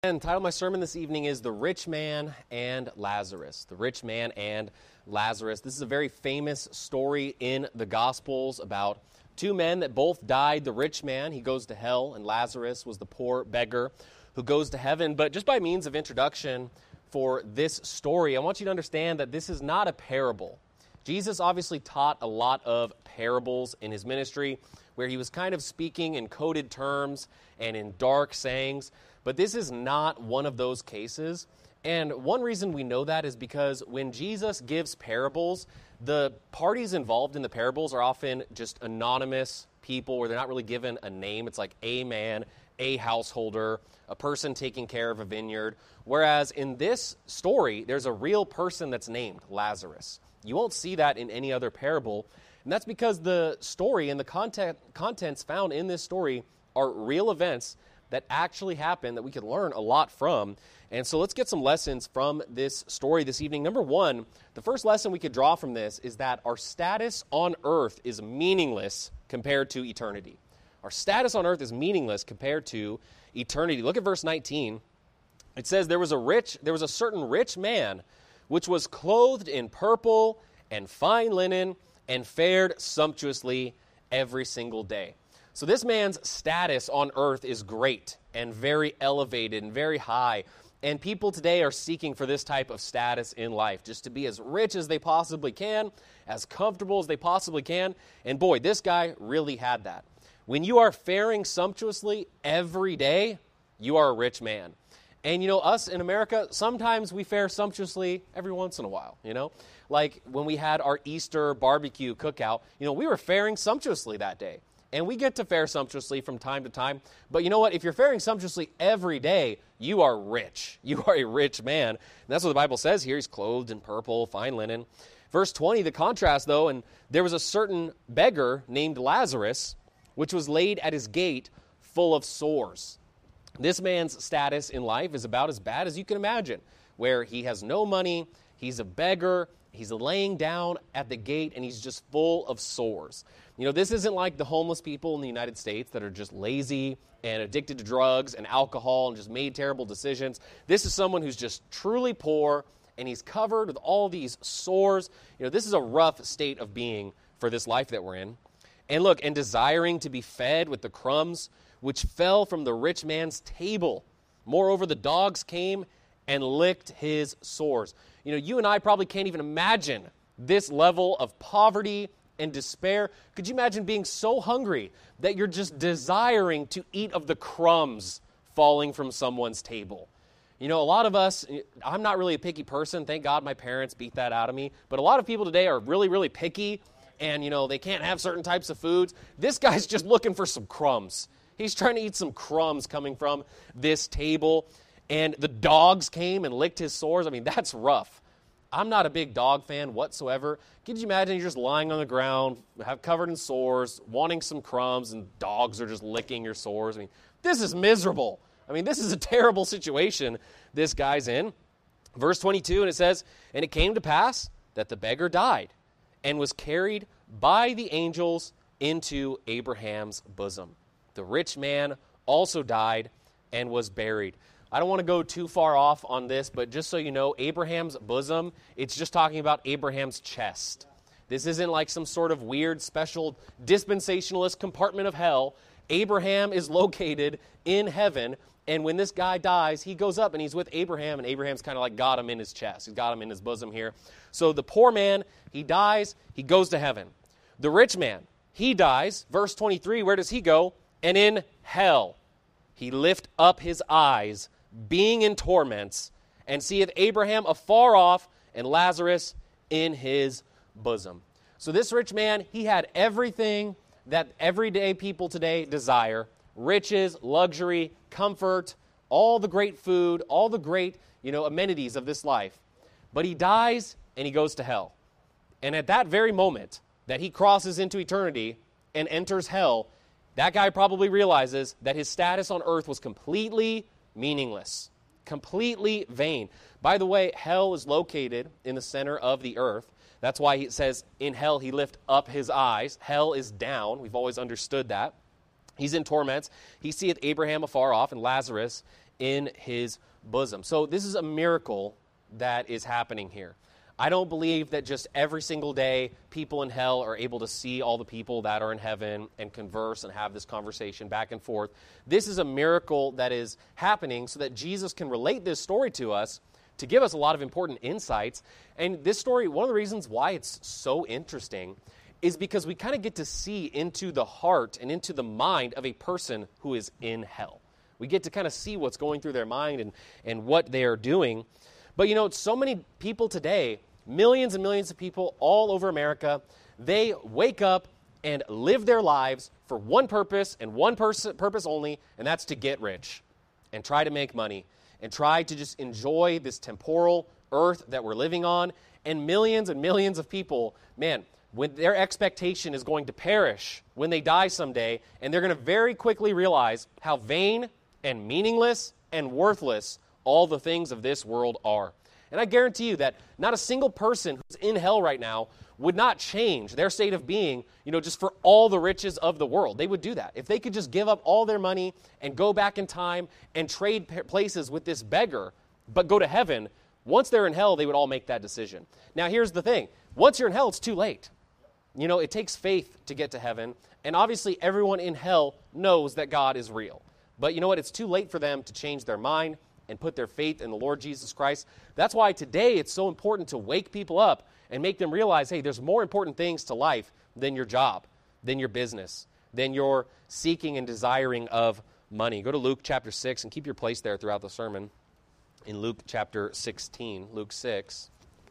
And the title of my sermon this evening is The Rich Man and Lazarus. The Rich Man and Lazarus. This is a very famous story in the Gospels about two men that both died. The rich man, he goes to hell, and Lazarus was the poor beggar who goes to heaven. But just by means of introduction for this story, I want you to understand that this is not a parable. Jesus obviously taught a lot of parables in his ministry where he was kind of speaking in coded terms and in dark sayings. But this is not one of those cases. And one reason we know that is because when Jesus gives parables, the parties involved in the parables are often just anonymous people where they're not really given a name. It's like a man, a householder, a person taking care of a vineyard. Whereas in this story, there's a real person that's named Lazarus. You won't see that in any other parable. And that's because the story and the contents found in this story are real events that actually happened that we can learn a lot from. And so let's get some lessons from this story this evening. Number one, the first lesson we could draw from this is that our status on earth is meaningless compared to eternity. Our status on earth is meaningless compared to eternity. Look at verse 19. It says, there was a certain rich man which was clothed in purple and fine linen and fared sumptuously every single day. So this man's status on earth is great and very elevated and very high. And people today are seeking for this type of status in life, just to be as rich as they possibly can, as comfortable as they possibly can. And boy, this guy really had that. When you are faring sumptuously every day, you are a rich man. And, us in America, sometimes we fare sumptuously every once in a while, Like when we had our Easter barbecue cookout, we were faring sumptuously that day. And we get to fare sumptuously from time to time. But you know what? If you're faring sumptuously every day, you are rich. You are a rich man. And that's what the Bible says here. He's clothed in purple, fine linen. Verse 20, the contrast, though, and there was a certain beggar named Lazarus, which was laid at his gate full of sores. This man's status in life is about as bad as you can imagine, where he has no money, he's a beggar, he's laying down at the gate, and he's just full of sores. This isn't like the homeless people in the United States that are just lazy and addicted to drugs and alcohol and just made terrible decisions. This is someone who's just truly poor, and he's covered with all these sores. This is a rough state of being for this life that we're in. And look, and desiring to be fed with the crumbs which fell from the rich man's table. Moreover, the dogs came and licked his sores. You and I probably can't even imagine this level of poverty and despair. Could you imagine being so hungry that you're just desiring to eat of the crumbs falling from someone's table? A lot of us, I'm not really a picky person. Thank God my parents beat that out of me. But a lot of people today are really, really picky, and, they can't have certain types of foods. This guy's just looking for some crumbs. He's trying to eat some crumbs coming from this table. And the dogs came and licked his sores. That's rough. I'm not a big dog fan whatsoever. Could you imagine you're just lying on the ground, covered in sores, wanting some crumbs, and dogs are just licking your sores? This is miserable. This is a terrible situation this guy's in. Verse 22, and it says, and it came to pass that the beggar died and was carried by the angels into Abraham's bosom. The rich man also died and was buried. I don't want to go too far off on this, but just so you know, Abraham's bosom, it's just talking about Abraham's chest. This isn't like some sort of weird, special, dispensationalist compartment of hell. Abraham is located in heaven, and when this guy dies, he goes up and he's with Abraham, and Abraham's kind of like got him in his chest. He's got him in his bosom here. So the poor man, he dies, he goes to heaven. The rich man, he dies. Verse 23, where does he go? And in hell he lift up his eyes, being in torments, and seeth Abraham afar off, and Lazarus in his bosom. So this rich man, he had everything that everyday people today desire: riches, luxury, comfort, all the great food, all the great, amenities of this life. But he dies and he goes to hell. And at that very moment that he crosses into eternity and enters hell, that guy probably realizes that his status on earth was completely meaningless, completely vain. By the way, hell is located in the center of the earth. That's why it says, in hell he lift up his eyes. Hell is down. We've always understood that. He's in torments. He seeth Abraham afar off and Lazarus in his bosom. So this is a miracle that is happening here. I don't believe that just every single day people in hell are able to see all the people that are in heaven and converse and have this conversation back and forth. This is a miracle that is happening so that Jesus can relate this story to us to give us a lot of important insights. And this story, one of the reasons why it's so interesting is because we kind of get to see into the heart and into the mind of a person who is in hell. We get to kind of see what's going through their mind and what they are doing. But so many people today, millions and millions of people all over America, they wake up and live their lives for one purpose and one purpose only, and that's to get rich and try to make money and try to just enjoy this temporal earth that we're living on. And millions of people, man, when their expectation is going to perish when they die someday, and they're going to very quickly realize how vain and meaningless and worthless all the things of this world are. And I guarantee you that not a single person who's in hell right now would not change their state of being, just for all the riches of the world. They would do that. If they could just give up all their money and go back in time and trade places with this beggar, but go to heaven, once they're in hell, they would all make that decision. Now, here's the thing. Once you're in hell, it's too late. It takes faith to get to heaven, and obviously everyone in hell knows that God is real. But you know what? It's too late for them to change their mind and put their faith in the Lord Jesus Christ. That's why today it's so important to wake people up and make them realize, hey, there's more important things to life than your job, than your business, than your seeking and desiring of money. Go to Luke chapter 6 and keep your place there throughout the sermon. In Luke chapter 16, Luke 6.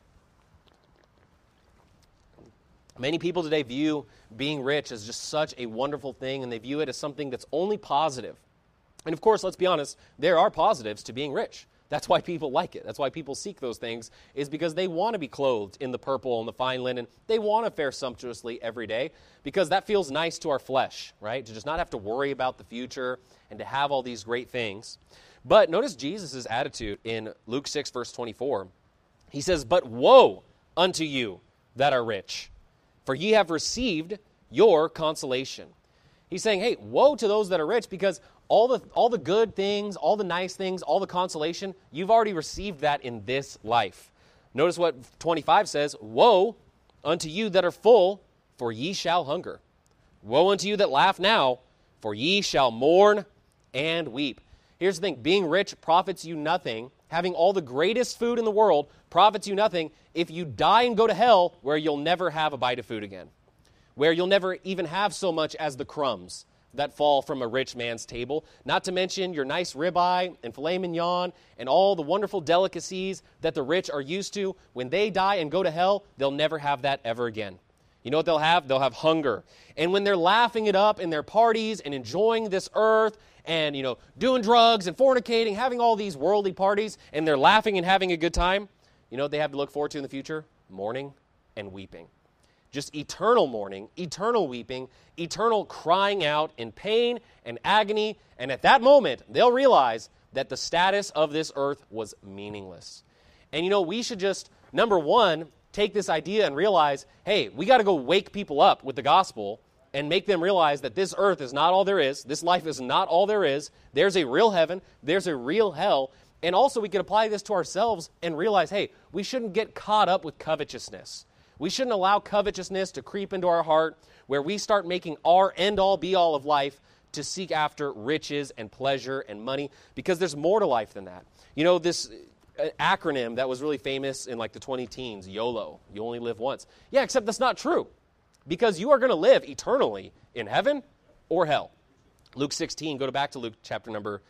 Many people today view being rich as just such a wonderful thing, and they view it as something that's only positive. And of course, let's be honest, there are positives to being rich. That's why people like it. That's why people seek those things, is because they want to be clothed in the purple and the fine linen. They want to fare sumptuously every day because that feels nice to our flesh, right? To just not have to worry about the future and to have all these great things. But notice Jesus' attitude in Luke 6, verse 24. He says, "But woe unto you that are rich, for ye have received your consolation." He's saying, hey, woe to those that are rich, because all the good things, all the nice things, all the consolation, you've already received that in this life. Notice what 25 says, "Woe unto you that are full, for ye shall hunger. Woe unto you that laugh now, for ye shall mourn and weep." Here's the thing, being rich profits you nothing. Having all the greatest food in the world profits you nothing if you die and go to hell, where you'll never have a bite of food again, where you'll never even have so much as the crumbs that fall from a rich man's table, not to mention your nice ribeye and filet mignon and all the wonderful delicacies that the rich are used to. When they die and go to hell, they'll never have that ever again. You know what they'll have? They'll have hunger. And when they're laughing it up in their parties and enjoying this earth and, doing drugs and fornicating, having all these worldly parties, and they're laughing and having a good time, you know what they have to look forward to in the future? Mourning and weeping. Just eternal mourning, eternal weeping, eternal crying out in pain and agony. And at that moment, they'll realize that the status of this earth was meaningless. And we should just, number one, take this idea and realize, hey, we got to go wake people up with the gospel and make them realize that this earth is not all there is. This life is not all there is. There's a real heaven. There's a real hell. And also we can apply this to ourselves and realize, hey, we shouldn't get caught up with covetousness. We shouldn't allow covetousness to creep into our heart where we start making our end-all, be-all of life to seek after riches and pleasure and money, because there's more to life than that. This acronym that was really famous in like the 20-teens, YOLO, you only live once. Yeah, except that's not true, because you are going to live eternally in heaven or hell. Luke 16, go back to Luke chapter number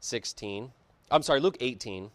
16. I'm sorry, Luke 18.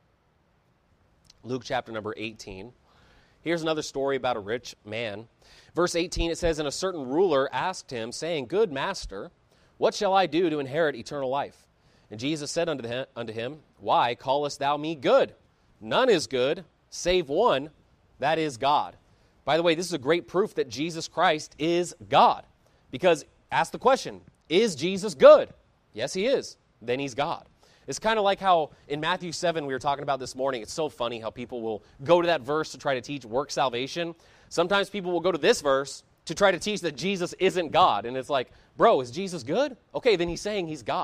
Luke chapter number 18. Here's another story about a rich man. Verse 18, it says, "And a certain ruler asked him, saying, Good master, what shall I do to inherit eternal life? And Jesus said unto him, Why callest thou me good? None is good, save one, that is God." By the way, this is a great proof that Jesus Christ is God. Because, ask the question, is Jesus good? Yes, he is. Then he's God. It's kind of like how in Matthew 7 we were talking about this morning. It's so funny how people will go to that verse to try to teach work salvation. Sometimes people will go to this verse to try to teach that Jesus isn't God. And it's like, bro, is Jesus good? Okay, then he's saying he's God.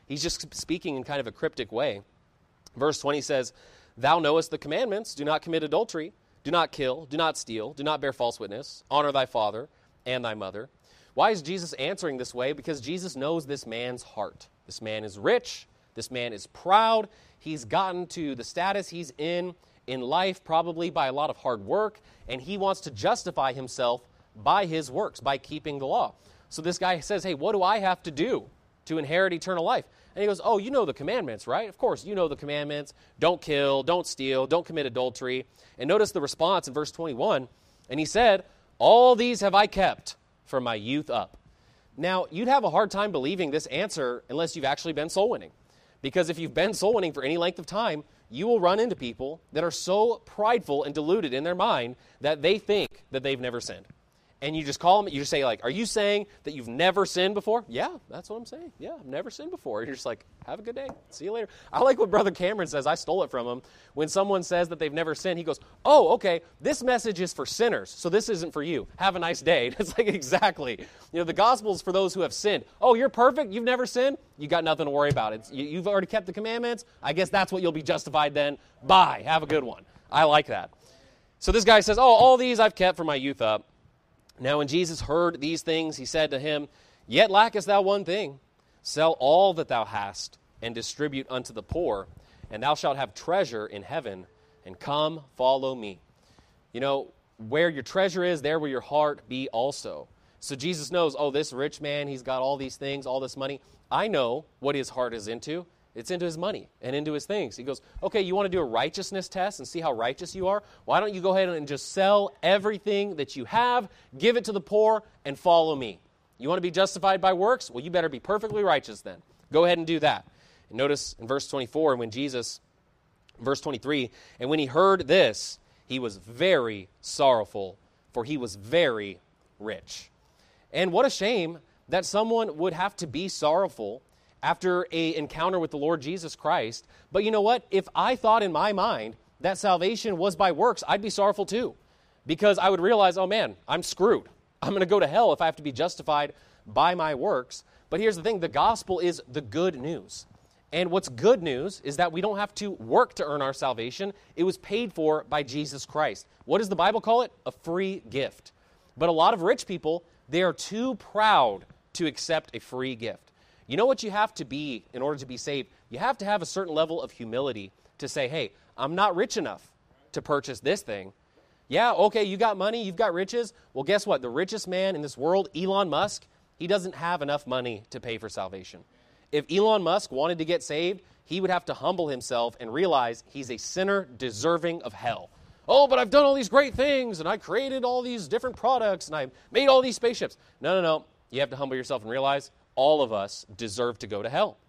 He's just speaking in kind of a cryptic way. Verse 20 says, "Thou knowest the commandments, do not commit adultery, do not kill, do not steal, do not bear false witness, honor thy father and thy mother." Why is Jesus answering this way? Because Jesus knows this man's heart. This man is rich. This man is proud. He's gotten to the status he's in life probably by a lot of hard work, and he wants to justify himself by his works, by keeping the law. So this guy says, hey, what do I have to do to inherit eternal life? And he goes, oh, you know the commandments, right? Of course, you know the commandments. Don't kill, don't steal, don't commit adultery. And notice the response in verse 21. And he said, all these have I kept from my youth up. Now, you'd have a hard time believing this answer unless you've actually been soul winning. Because if you've been soul winning for any length of time, you will run into people that are so prideful and deluded in their mind that they think that they've never sinned. And you just call them, you just say like, are you saying that you've never sinned before? Yeah, that's what I'm saying. Yeah, I've never sinned before. And you're just like, have a good day. See you later. I like what Brother Cameron says. I stole it from him. When someone says that they've never sinned, he goes, oh, okay, this message is for sinners, so this isn't for you. Have a nice day. It's like, exactly. You know, the gospel is for those who have sinned. Oh, you're perfect? You've never sinned? You got nothing to worry about. You've already kept the commandments. I guess that's what you'll be justified then. Bye. Have a good one. I like that. So this guy says, oh, all these I've kept from my youth up. Now when Jesus heard these things, he said to him, yet lackest thou one thing. Sell all that thou hast, and distribute unto the poor, and thou shalt have treasure in heaven, and come, follow me. You know, where your treasure is, there will your heart be also. So Jesus knows, oh, this rich man, he's got all these things, all this money. I know what his heart is into. It's into his money and into his things. He goes, okay, you want to do a righteousness test and see how righteous you are? Why don't you go ahead and just sell everything that you have, give it to the poor, and follow me? You want to be justified by works? Well, you better be perfectly righteous then. Go ahead and do that. And notice in verse 24, verse 23, and when he heard this, he was very sorrowful, for he was very rich. And what a shame that someone would have to be sorrowful after an encounter with the Lord Jesus Christ. But you know what? If I thought in my mind that salvation was by works, I'd be sorrowful too. Because I would realize, oh man, I'm screwed. I'm going to go to hell if I have to be justified by my works. But here's the thing, the gospel is the good news. And what's good news is that we don't have to work to earn our salvation. It was paid for by Jesus Christ. What does the Bible call it? A free gift. But a lot of rich people, they are too proud to accept a free gift. You know what you have to be in order to be saved? You have to have a certain level of humility to say, hey, I'm not rich enough to purchase this thing. Yeah, okay, you got money, you've got riches. Well, guess what? The richest man in this world, Elon Musk, he doesn't have enough money to pay for salvation. If Elon Musk wanted to get saved, he would have to humble himself and realize he's a sinner deserving of hell. Oh, but I've done all these great things, and I created all these different products, and I made all these spaceships. No. You have to humble yourself and realize all of us deserve to go to hell.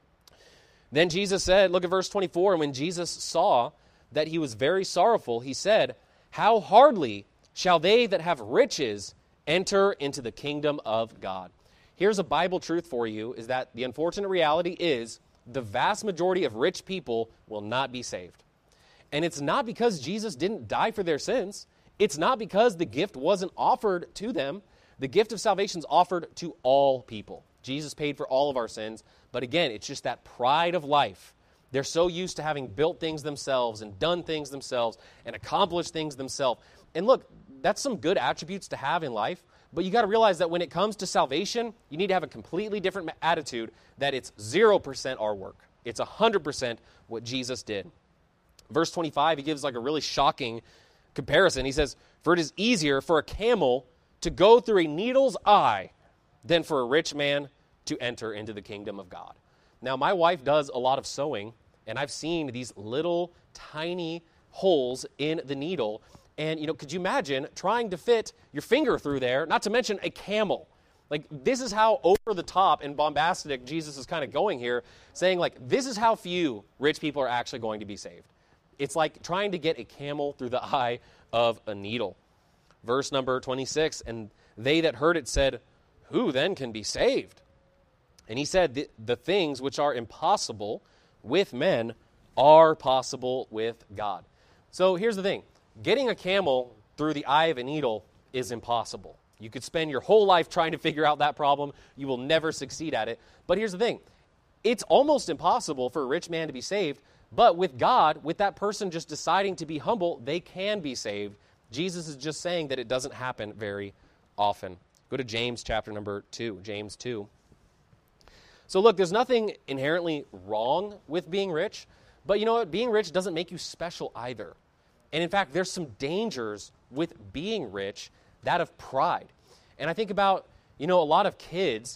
Then Jesus said, look at verse 24, and when Jesus saw that he was very sorrowful, he said, how hardly shall they that have riches enter into the kingdom of God. Here's a Bible truth for you, is that the unfortunate reality is the vast majority of rich people will not be saved. And it's not because Jesus didn't die for their sins. It's not because the gift wasn't offered to them. The gift of salvation is offered to all people. Jesus paid for all of our sins. But again, it's just that pride of life. They're so used to having built things themselves and done things themselves and accomplished things themselves. And look, that's some good attributes to have in life. But you got to realize that when it comes to salvation, you need to have a completely different attitude, that it's 0% our work. It's 100% what Jesus did. Verse 25, he gives like a really shocking comparison. He says, for it is easier for a camel to go through a needle's eye than for a rich man to enter into the kingdom of God. Now, my wife does a lot of sewing, and I've seen these little tiny holes in the needle. And, you know, could you imagine trying to fit your finger through there, not to mention a camel? Like, this is how over the top and bombastic Jesus is kind of going here, saying, like, this is how few rich people are actually going to be saved. It's like trying to get a camel through the eye of a needle. Verse number 26, and they that heard it said, who then can be saved? And he said, the things which are impossible with men are possible with God. So here's the thing. Getting a camel through the eye of a needle is impossible. You could spend your whole life trying to figure out that problem. You will never succeed at it. But here's the thing. it's almost impossible for a rich man to be saved, but with God, with that person just deciding to be humble, they can be saved. Jesus is just saying that it doesn't happen very often. Go to James chapter number 2, James 2. So look, there's nothing inherently wrong with being rich, but you know what? Being rich doesn't make you special either. And in fact, there's some dangers with being rich, that of pride. And I think about, a lot of kids,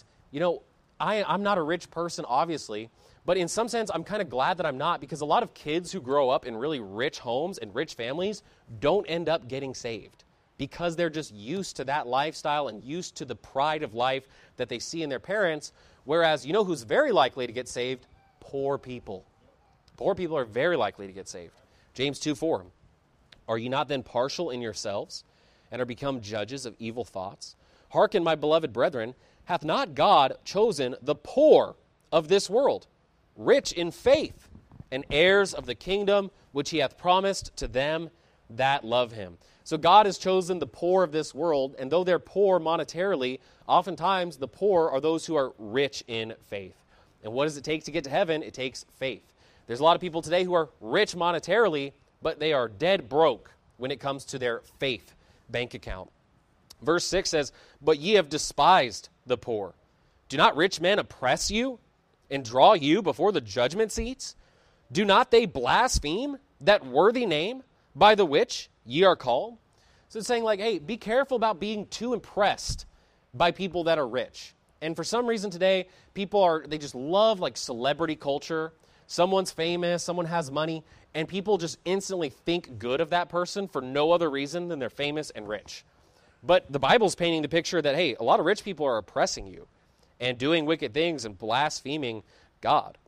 I'm not a rich person, obviously, but in some sense, I'm kind of glad that I'm not, because a lot of kids who grow up in really rich homes and rich families don't end up getting saved because they're just used to that lifestyle and used to the pride of life that they see in their parents. Whereas, who's very likely to get saved? Poor people. Poor people are very likely to get saved. James 2:4. Are you not then partial in yourselves, and are become judges of evil thoughts? Hearken, my beloved brethren, hath not God chosen the poor of this world, rich in faith, and heirs of the kingdom which he hath promised to them that love him? So God has chosen the poor of this world, and though they're poor monetarily, oftentimes the poor are those who are rich in faith. And what does it take to get to heaven? It takes faith. There's a lot of people today who are rich monetarily, but they are dead broke when it comes to their faith bank account. Verse 6 says, but ye have despised the poor. Do not rich men oppress you and draw you before the judgment seats? Do not they blaspheme that worthy name by the which ye are called? So it's saying like, hey, be careful about being too impressed by people that are rich. And for some reason today, they just love like celebrity culture. Someone's famous, someone has money, and people just instantly think good of that person for no other reason than they're famous and rich. But the Bible's painting the picture that, hey, a lot of rich people are oppressing you and doing wicked things and blaspheming God.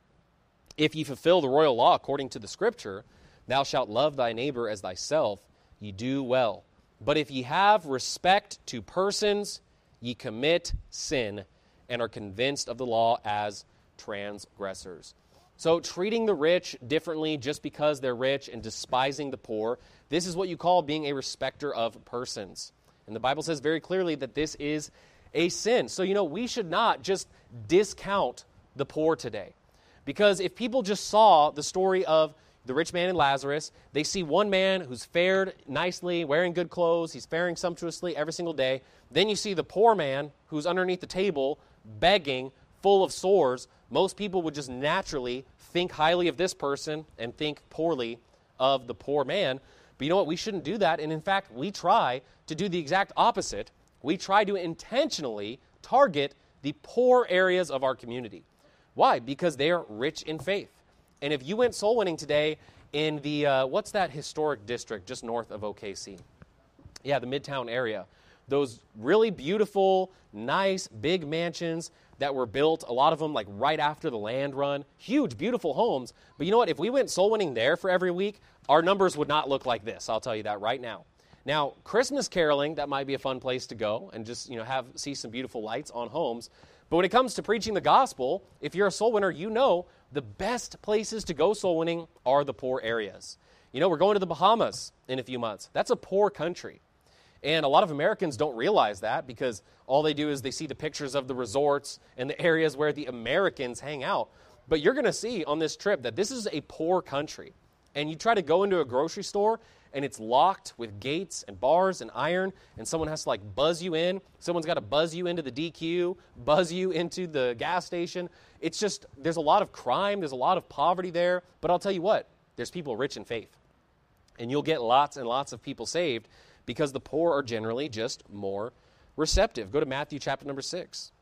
If ye fulfill the royal law according to the Scripture, thou shalt love thy neighbor as thyself, ye do well. But if ye have respect to persons, ye commit sin and are convinced of the law as transgressors. So treating the rich differently just because they're rich and despising the poor, this is what you call being a respecter of persons. And the Bible says very clearly that this is a sin. So, we should not just discount the poor today. Because if people just saw the story of the rich man and Lazarus, they see one man who's fared nicely, wearing good clothes, he's faring sumptuously every single day. Then you see the poor man who's underneath the table, begging, full of sores. Most people would just naturally think highly of this person and think poorly of the poor man. But you know what? We shouldn't do that. And in fact, we try to do the exact opposite. We try to intentionally target the poor areas of our community. Why? Because they are rich in faith. And if you went soul winning today in the, what's that historic district just north of OKC? Yeah, the Midtown area. Those really beautiful, nice, big mansions that were built, a lot of them like right after the land run. Huge, beautiful homes. But you know what? If we went soul winning there for every week, our numbers would not look like this. I'll tell you that right now. Now, Christmas caroling, that might be a fun place to go and just, see some beautiful lights on homes. But when it comes to preaching the gospel, if you're a soul winner, the best places to go soul winning are the poor areas. We're going to the Bahamas in a few months. That's a poor country. And a lot of Americans don't realize that because all they do is they see the pictures of the resorts and the areas where the Americans hang out. But you're going to see on this trip that this is a poor country. And you try to go into a grocery store and it's locked with gates and bars and iron, and someone has to buzz you in. Someone's got to buzz you into the DQ, buzz you into the gas station. It's just, there's a lot of crime, there's a lot of poverty there. But I'll tell you what, there's people rich in faith. And you'll get lots and lots of people saved because the poor are generally just more receptive. Go to Matthew chapter number 6.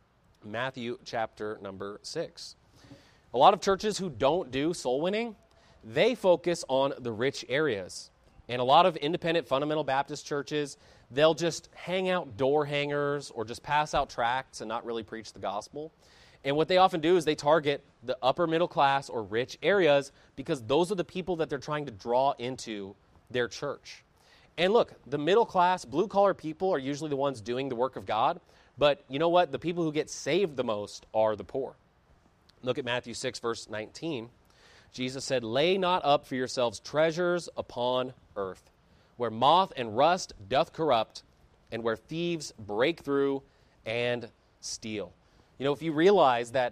Matthew chapter number 6. A lot of churches who don't do soul winning, they focus on the rich areas. And a lot of independent fundamental Baptist churches, they'll just hang out door hangers or just pass out tracts and not really preach the gospel. And what they often do is they target the upper middle class or rich areas because those are the people that they're trying to draw into their church. And look, the middle class, blue-collar people are usually the ones doing the work of God. But you know what? The people who get saved the most are the poor. Look at Matthew 6, verse 19. Jesus said, lay not up for yourselves treasures upon earth, where moth and rust doth corrupt, and where thieves break through and steal. If you realize that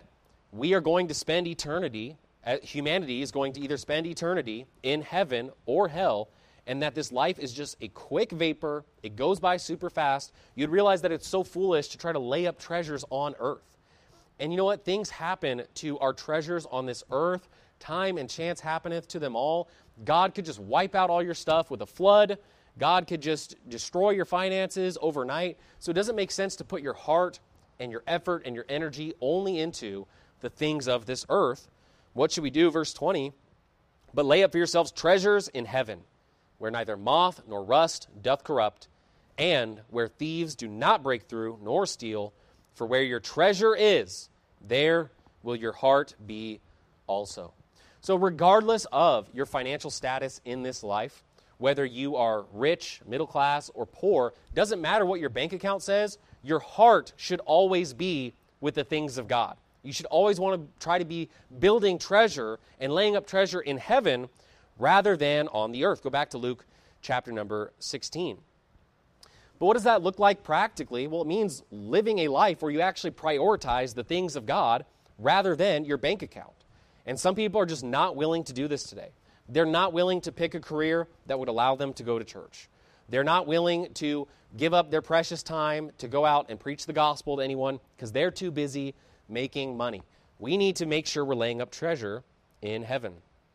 we are going to spend eternity, humanity is going to either spend eternity in heaven or hell, and that this life is just a quick vapor, it goes by super fast, you'd realize that it's so foolish to try to lay up treasures on earth. And you know what? Things happen to our treasures on this earth. Time and chance happeneth to them all. God could just wipe out all your stuff with a flood. God could just destroy your finances overnight. So it doesn't make sense to put your heart and your effort and your energy only into the things of this earth. What should we do? Verse 20, but lay up for yourselves treasures in heaven, where neither moth nor rust doth corrupt, and where thieves do not break through nor steal. For where your treasure is, there will your heart be also. So regardless of your financial status in this life, whether you are rich, middle class, or poor, doesn't matter what your bank account says, your heart should always be with the things of God. You should always want to try to be building treasure and laying up treasure in heaven rather than on the earth. Go back to Luke chapter number 16. But what does that look like practically? Well, it means living a life where you actually prioritize the things of God rather than your bank account. And some people are just not willing to do this today. They're not willing to pick a career that would allow them to go to church. They're not willing to give up their precious time to go out and preach the gospel to anyone because they're too busy making money. We need to make sure we're laying up treasure in heaven.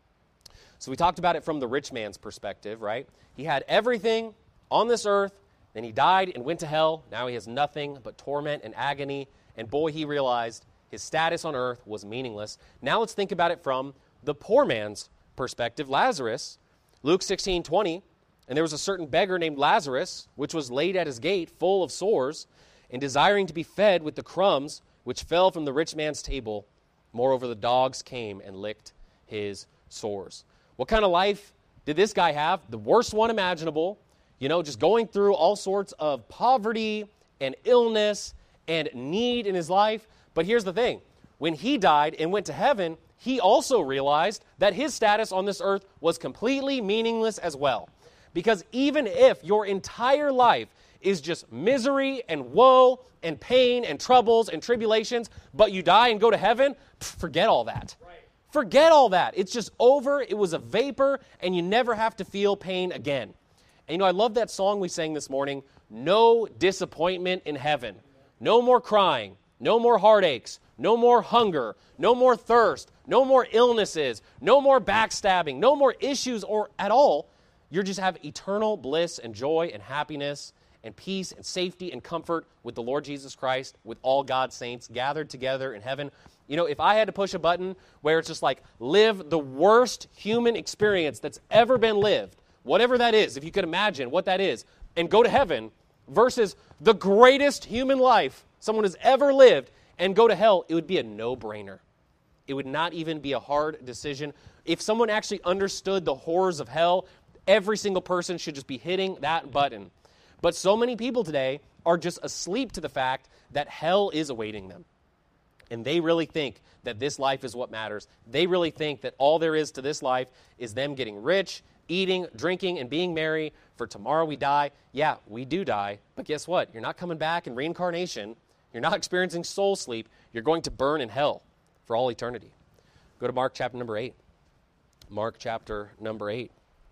So we talked about it from the rich man's perspective, right? He had everything on this earth, then he died and went to hell. Now he has nothing but torment and agony. And boy, he realized his status on earth was meaningless. Now let's think about it from the poor man's perspective. Lazarus, Luke 16:20, and there was a certain beggar named Lazarus, which was laid at his gate, full of sores, and desiring to be fed with the crumbs which fell from the rich man's table. Moreover, the dogs came and licked his sores. What kind of life did this guy have? The worst one imaginable. You know, just going through all sorts of poverty and illness and need in his life. But here's the thing. When he died and went to heaven, he also realized that his status on this earth was completely meaningless as well. Because even if your entire life is just misery and woe and pain and troubles and tribulations, but you die and go to heaven, forget all that. Right. Forget all that. It's just over. It was a vapor, and you never have to feel pain again. And you know, I love that song we sang this morning, No Disappointment in Heaven. No more crying, no more heartaches, no more hunger, no more thirst, no more illnesses, no more backstabbing, no more issues or at all. You just have eternal bliss and joy and happiness and peace and safety and comfort with the Lord Jesus Christ, with all God's saints gathered together in heaven. You know, if I had to push a button where it's just like, live the worst human experience that's ever been lived, whatever that is, if you could imagine what that is, and go to heaven versus the greatest human life someone has ever lived and go to hell, it would be a no-brainer. It would not even be a hard decision. If someone actually understood the horrors of hell, every single person should just be hitting that button. But so many people today are just asleep to the fact that hell is awaiting them. And they really think that this life is what matters. They really think that all there is to this life is them getting rich, eating, drinking, and being merry, for tomorrow we die. Yeah, we do die, but guess what? You're not coming back in reincarnation. You're not experiencing soul sleep. You're going to burn in hell for all eternity. Go to Mark chapter number 8. Mark chapter number 8.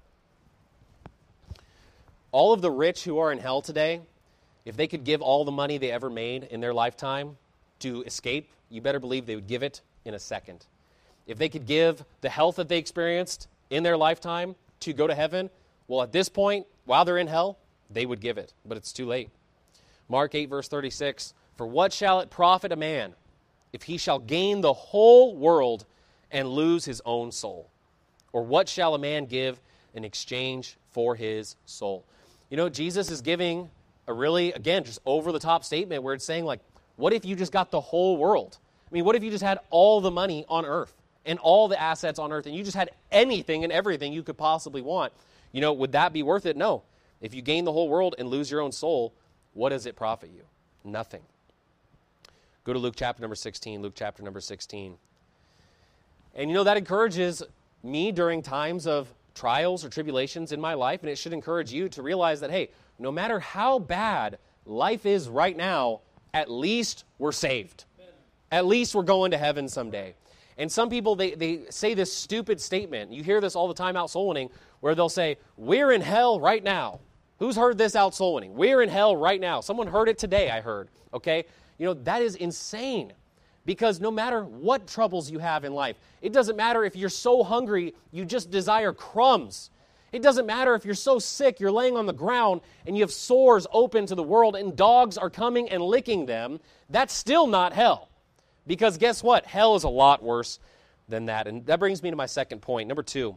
All of the rich who are in hell today, if they could give all the money they ever made in their lifetime to escape, you better believe they would give it in a second. If they could give the health that they experienced in their lifetime to go to heaven, well, at this point, while they're in hell, they would give it, but it's too late. Mark 8, verse 36, for what shall it profit a man if he shall gain the whole world and lose his own soul? Or what shall a man give in exchange for his soul? You know, Jesus is giving a really, again, just over-the-top statement where it's saying, like, what if you just got the whole world? I mean, what if you just had all the money on earth and all the assets on earth and you just had anything and everything you could possibly want? You know, would that be worth it? No. If you gain the whole world and lose your own soul, what does it profit you? Nothing. Go to Luke chapter number 16. Luke chapter number 16. And you know, that encourages me during times of trials or tribulations in my life, and it should encourage you to realize that, hey, no matter how bad life is right now, at least we're saved. At least we're going to heaven someday. And some people, they say this stupid statement. You hear this all the time out soul winning, where they'll say, we're in hell right now. Who's heard this out soul winning? We're in hell right now. Someone heard it today, I heard. Okay? That is insane. Because no matter what troubles you have in life, it doesn't matter if you're so hungry you just desire crumbs. It doesn't matter if you're so sick you're laying on the ground and you have sores open to the world and dogs are coming and licking them. That's still not hell. Because guess what? Hell is a lot worse than that. And that brings me to my second point. Number 2,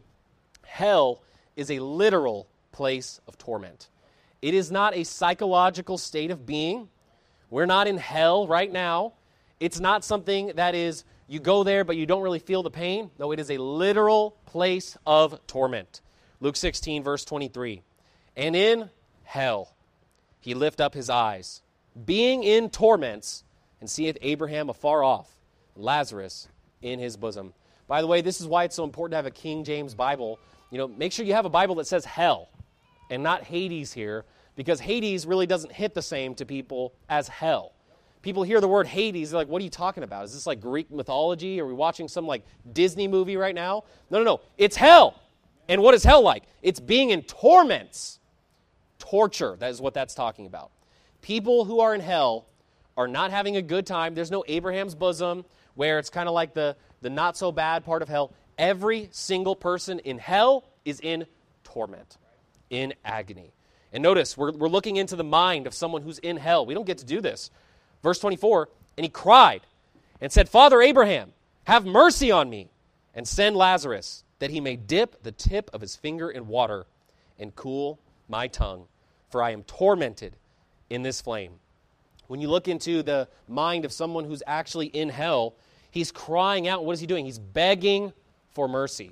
hell is a literal place of torment. It is not a psychological state of being. We're not in hell right now. It's not something that is, you go there, but you don't really feel the pain. No, it is a literal place of torment. Luke 16, verse 23. And in hell he lift up his eyes, being in torments, and seeth Abraham afar off, Lazarus in his bosom. By the way, this is why it's so important to have a King James Bible. Make sure you have a Bible that says hell and not Hades here, because Hades really doesn't hit the same to people as hell. People hear the word Hades, they're like, what are you talking about? Is this like Greek mythology? Are we watching some like Disney movie right now? No. It's hell. And what is hell like? It's being in torments. Torture, that is what that's talking about. People who are in hell are not having a good time. There's no Abraham's bosom where it's kind of like the not so bad part of hell. Every single person in hell is in torment, in agony. And notice, we're looking into the mind of someone who's in hell. We don't get to do this. Verse 24, and he cried and said, Father Abraham, have mercy on me, and send Lazarus, that he may dip the tip of his finger in water and cool my tongue, for I am tormented in this flame. When you look into the mind of someone who's actually in hell, he's crying out. What is he doing? He's begging for mercy.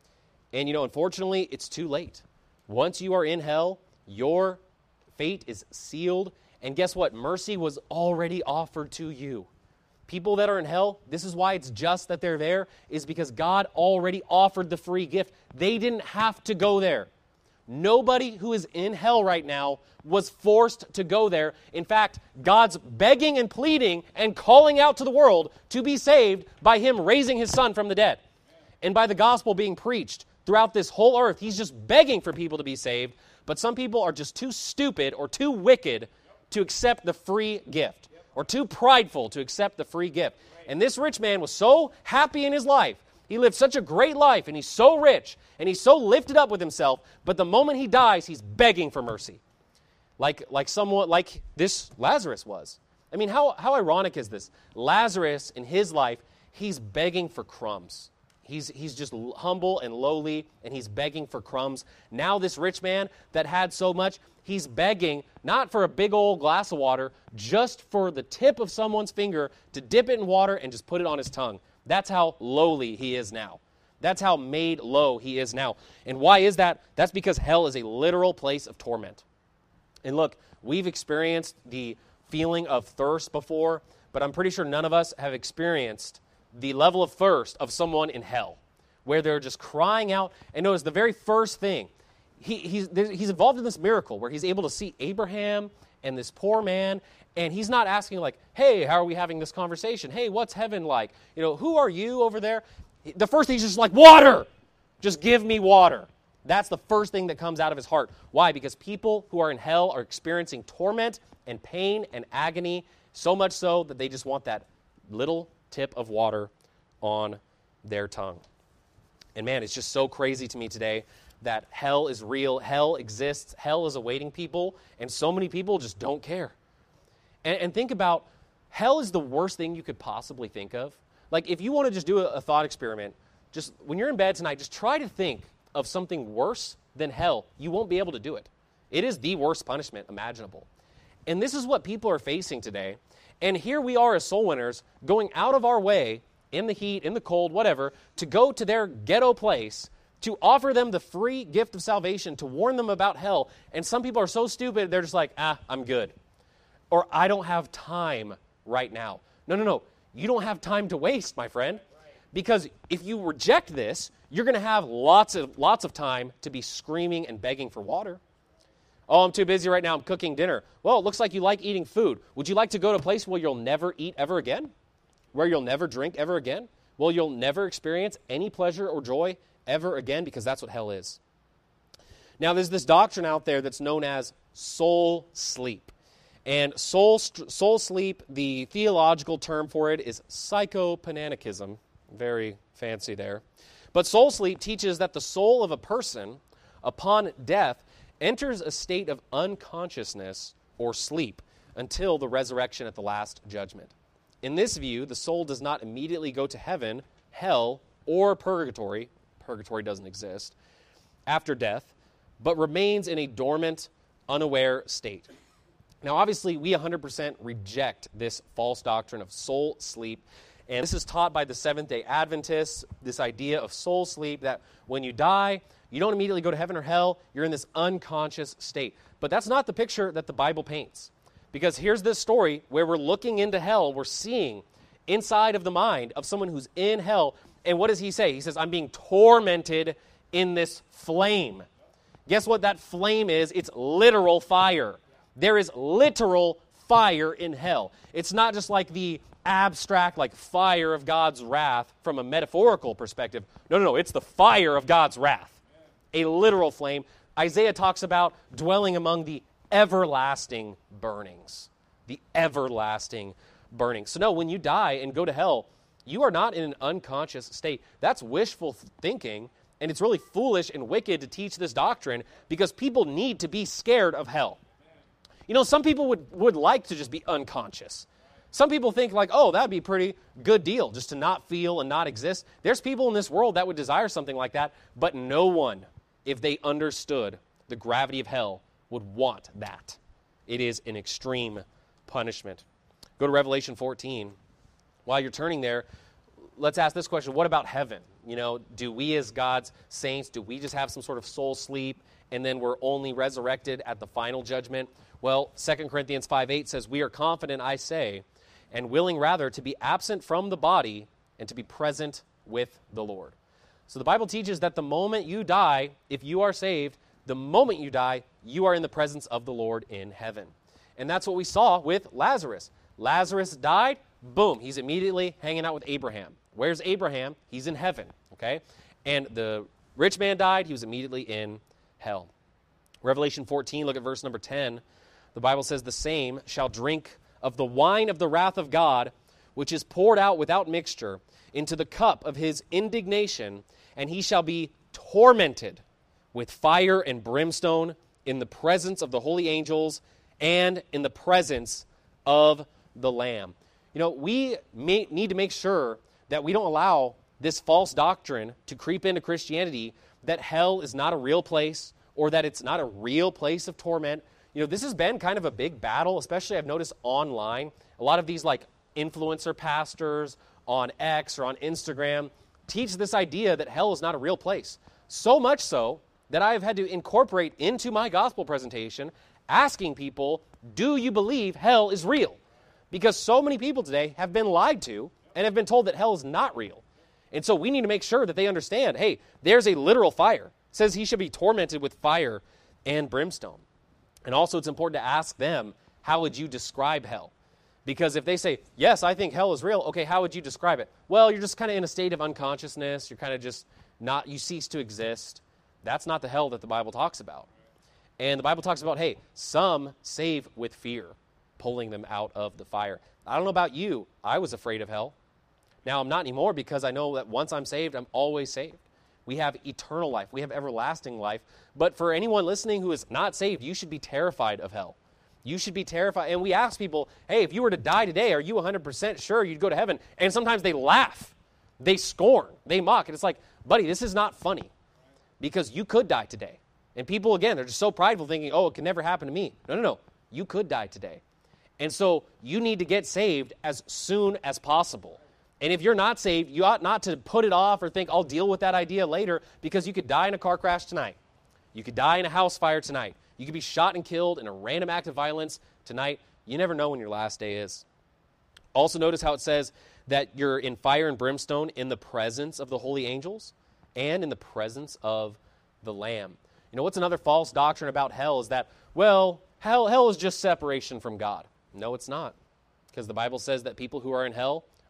And unfortunately, it's too late. Once you are in hell, your fate is sealed. And guess what? Mercy was already offered to you. People that are in hell, this is why it's just that they're there, is because God already offered the free gift. They didn't have to go there. Nobody who is in hell right now was forced to go there. In fact, God's begging and pleading and calling out to the world to be saved by him raising his son from the dead. And by the gospel being preached throughout this whole earth, he's just begging for people to be saved. But some people are just too stupid or too wicked to accept the free gift, or too prideful to accept the free gift. And this rich man was so happy in his life. He lived such a great life, and he's so rich, and he's so lifted up with himself, but the moment he dies, he's begging for mercy. Like someone like this Lazarus was. I mean, how ironic is this? Lazarus, in his life, he's begging for crumbs. He's just humble and lowly, and he's begging for crumbs. Now this rich man that had so much, he's begging not for a big old glass of water, just for the tip of someone's finger to dip it in water and just put it on his tongue. That's how lowly he is now. That's how made low he is now. And why is that? That's because hell is a literal place of torment. And look, we've experienced the feeling of thirst before, but I'm pretty sure none of us have experienced the level of thirst of someone in hell, where they're just crying out. And notice the very first thing, he's involved in this miracle where he's able to see Abraham and this poor man, and he's not asking like, hey, how are we having this conversation? Hey, what's heaven like? Who are you over there? The first thing is just like, water! Just give me water. That's the first thing that comes out of his heart. Why? Because people who are in hell are experiencing torment and pain and agony, so much so that they just want that little tip of water on their tongue. And man, it's just so crazy to me today that hell is real, hell exists, hell is awaiting people, and so many people just don't care. And think about, hell is the worst thing you could possibly think of. Like, if you want to just do a thought experiment, just when you're in bed tonight, just try to think of something worse than hell. You won't be able to do it. It is the worst punishment imaginable. And this is what people are facing today. And here we are as soul winners going out of our way, in the heat, in the cold, whatever, to go to their ghetto place to offer them the free gift of salvation, to warn them about hell. And some people are so stupid, they're just like, I'm good. Or I don't have time right now. No. You don't have time to waste, my friend. Because if you reject this, you're going to have lots of time to be screaming and begging for water. Oh, I'm too busy right now. I'm cooking dinner. Well, it looks like you like eating food. Would you like to go to a place where you'll never eat ever again? where you'll never drink ever again? Well, you'll never experience any pleasure or joy ever again, because that's what hell is. Now, there's this doctrine out there that's known as soul sleep. And soul sleep, the theological term for it is psychopananicism. Very fancy there. But soul sleep teaches that the soul of a person, upon death, enters a state of unconsciousness or sleep until the resurrection at the last judgment. In this view, the soul does not immediately go to heaven, hell, or purgatory doesn't exist, after death, but remains in a dormant, unaware state. Now, obviously, we 100% reject this false doctrine of soul sleep, and this is taught by the Seventh-day Adventists, this idea of soul sleep, that when you die, you don't immediately go to heaven or hell, you're in this unconscious state. But that's not the picture that the Bible paints. Because here's this story where we're looking into hell, we're seeing inside of the mind of someone who's in hell, and what does he say? He says, I'm being tormented in this flame. Guess what that flame is? It's literal fire. There is literal fire in hell. It's not just like the abstract, like fire of God's wrath from a metaphorical perspective. No, it's the fire of God's wrath. A literal flame. Isaiah talks about dwelling among the everlasting burnings. The everlasting burnings. So no, when you die and go to hell, you are not in an unconscious state. That's wishful thinking, and it's really foolish and wicked to teach this doctrine because people need to be scared of hell. You know, some people would like to just be unconscious. Some people think like, oh, that'd be a pretty good deal just to not feel and not exist. There's people in this world that would desire something like that, but no one, if they understood the gravity of hell, would want that. It is an extreme punishment. Go to Revelation 14. While you're turning there, let's ask this question. What about heaven? You know, do we as God's saints, do we just have some sort of soul sleep and then we're only resurrected at the final judgment? Well, 2 Corinthians 5:8 says, we are confident, I say, and willing rather to be absent from the body and to be present with the Lord. So the Bible teaches that the moment you die, if you are saved, the moment you die, you are in the presence of the Lord in heaven. And that's what we saw with Lazarus. Lazarus died, boom, he's immediately hanging out with Abraham. Where's Abraham? He's in heaven, okay? And the rich man died, he was immediately in hell. Revelation 14, look at verse number 10. The Bible says, the same shall drink of the wine of the wrath of God, which is poured out without mixture into the cup of his indignation, and he shall be tormented with fire and brimstone in the presence of the holy angels and in the presence of the Lamb. You know, we need to make sure that we don't allow this false doctrine to creep into Christianity that hell is not a real place or that it's not a real place of torment. You know, this has been kind of a big battle, especially I've noticed online. A lot of these like influencer pastors on X or on Instagram teach this idea that hell is not a real place. So much so that I have had to incorporate into my gospel presentation asking people, do you believe hell is real? Because so many people today have been lied to and have been told that hell is not real. And so we need to make sure that they understand, hey, there's a literal fire. It says he should be tormented with fire and brimstone. And also it's important to ask them, how would you describe hell? Because if they say, yes, I think hell is real, okay, how would you describe it? Well, you're just kind of in a state of unconsciousness. You're kind of just not, you cease to exist. That's not the hell that the Bible talks about. And the Bible talks about, hey, some save with fear, pulling them out of the fire. I don't know about you. I was afraid of hell. Now, I'm not anymore because I know that once I'm saved, I'm always saved. We have eternal life. We have everlasting life. But for anyone listening who is not saved, you should be terrified of hell. You should be terrified. And we ask people, hey, if you were to die today, are you 100% sure you'd go to heaven? And sometimes they laugh. They scorn. They mock. And it's like, buddy, this is not funny because you could die today. And people, again, they're just so prideful thinking, oh, it can never happen to me. No. You could die today. And so you need to get saved as soon as possible. And if you're not saved, you ought not to put it off or think, I'll deal with that idea later, because you could die in a car crash tonight. You could die in a house fire tonight. You could be shot and killed in a random act of violence tonight. You never know when your last day is. Also notice how it says that you're in fire and brimstone in the presence of the holy angels and in the presence of the Lamb. You know, what's another false doctrine about hell is that, well, hell is just separation from God. No, it's not. Because the Bible says that people who are in hell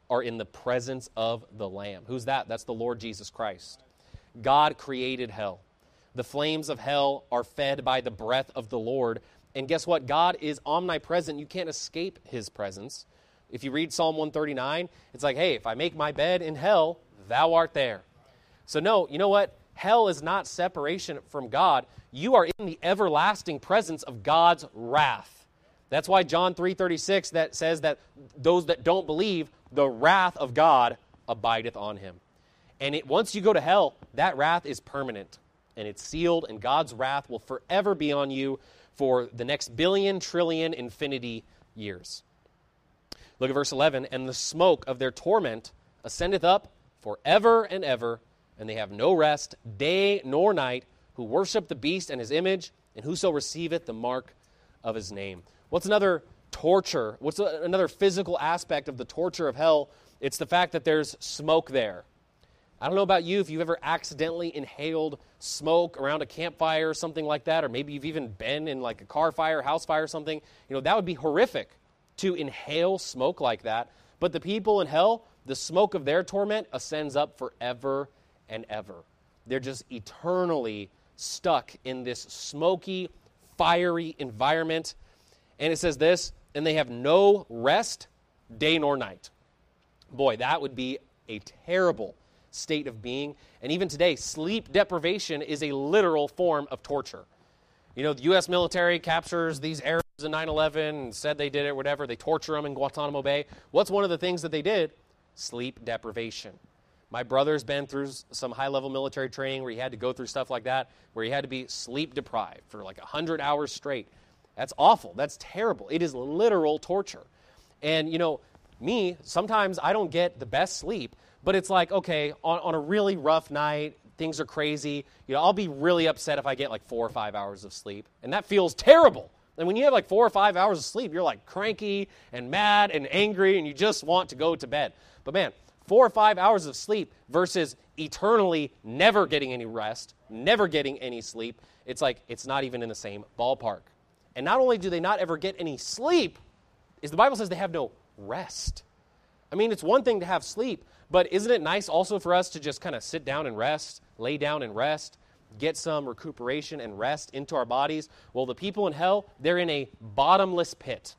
are in the presence of the Lamb. Who's that? That's the Lord Jesus Christ. God created hell. The flames of hell are fed by the breath of the Lord. And guess what? God is omnipresent. You can't escape his presence. If you read Psalm 139, it's like, hey, if I make my bed in hell, thou art there. So no, you know what? Hell is not separation from God. You are in the everlasting presence of God's wrath. That's why John 3:36 that says that those that don't believe, the wrath of God abideth on him. And once you go to hell, that wrath is permanent. And it's sealed, and God's wrath will forever be on you for the next billion, trillion, infinity years. Look at verse 11. And the smoke of their torment ascendeth up forever and ever, and they have no rest, day nor night, who worship the beast and his image, and whoso receiveth the mark of his name. What's another torture? What's another physical aspect of the torture of hell? It's the fact that there's smoke there. I don't know about you if you've ever accidentally inhaled smoke around a campfire or something like that, or maybe you've even been in like a car fire, house fire or something. You know, that would be horrific to inhale smoke like that. But the people in hell, the smoke of their torment ascends up forever and ever. They're just eternally stuck in this smoky, fiery environment. And it says this, and they have no rest, day nor night. Boy, that would be a terrible state of being. And even today, sleep deprivation is a literal form of torture. You know, the U.S. military captures these Arabs in 9/11 and said they did it, whatever. They torture them in Guantanamo Bay. What's one of the things that they did? Sleep deprivation. My brother's been through some high-level military training where he had to go through stuff like that, where he had to be sleep deprived for like 100 hours straight. That's awful. That's terrible. It is literal torture. And, you know, me, sometimes I don't get the best sleep, but it's like, okay, on a really rough night, things are crazy. You know, I'll be really upset if I get like 4 or 5 hours of sleep, and that feels terrible. And when you have like 4 or 5 hours of sleep, you're like cranky and mad and angry, and you just want to go to bed. But man, 4 or 5 hours of sleep versus eternally never getting any rest, never getting any sleep, it's like it's not even in the same ballpark. And not only do they not ever get any sleep, is the Bible says they have no rest. I mean, it's one thing to have sleep, but isn't it nice also for us to just kind of sit down and rest, lay down and rest, get some recuperation and rest into our bodies? Well, the people in hell, they're in a bottomless pit.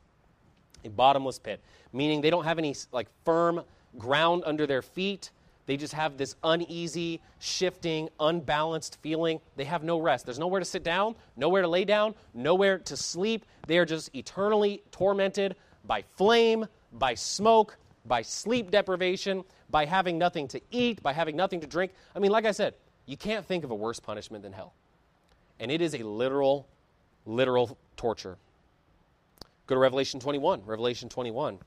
A bottomless pit, meaning they don't have any like firm ground under their feet. They just have this uneasy, shifting, unbalanced feeling. They have no rest. There's nowhere to sit down, nowhere to lay down, nowhere to sleep. They are just eternally tormented by flame, by smoke, by sleep deprivation, by having nothing to eat, by having nothing to drink. I mean, like I said, you can't think of a worse punishment than hell. And it is a literal torture. Go to Revelation 21. Revelation 21.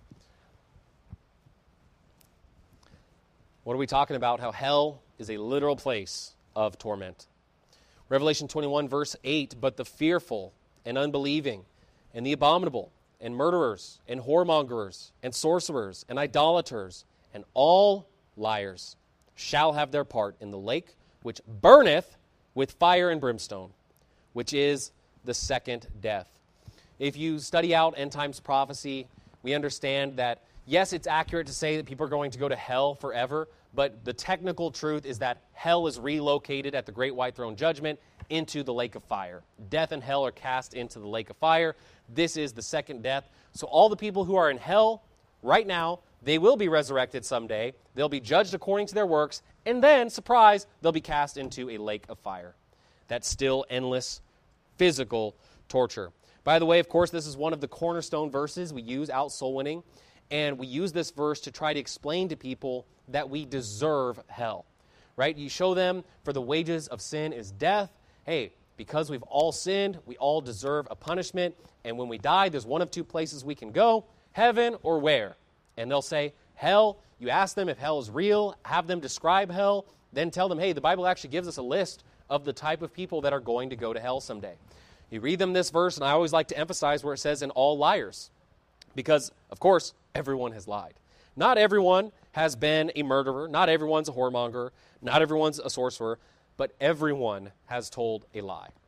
What are we talking about? How hell is a literal place of torment. Revelation 21, verse 8, but the fearful and unbelieving and the abominable and murderers and whoremongers and sorcerers and idolaters and all liars shall have their part in the lake which burneth with fire and brimstone, which is the second death. If you study out end times prophecy, we understand that, yes, it's accurate to say that people are going to go to hell forever, but the technical truth is that hell is relocated at the great white throne judgment into the lake of fire. Death and hell are cast into the lake of fire. This is the second death. So all the people who are in hell right now, they will be resurrected someday. They'll be judged according to their works, and then, surprise, they'll be cast into a lake of fire. That's still endless physical torture. By the way, of course, this is one of the cornerstone verses we use out soul winning, and we use this verse to try to explain to people that we deserve hell, right? You show them, for the wages of sin is death. Hey, because we've all sinned, we all deserve a punishment, and when we die, there's one of two places we can go, heaven or where? And they'll say, hell. You ask them if hell is real, have them describe hell, then tell them, hey, the Bible actually gives us a list of the type of people that are going to go to hell someday. You read them this verse, and I always like to emphasize where it says, and all liars. Because, of course, everyone has lied. Not everyone has been a murderer. Not everyone's a whoremonger. Not everyone's a sorcerer. But everyone has told a lie.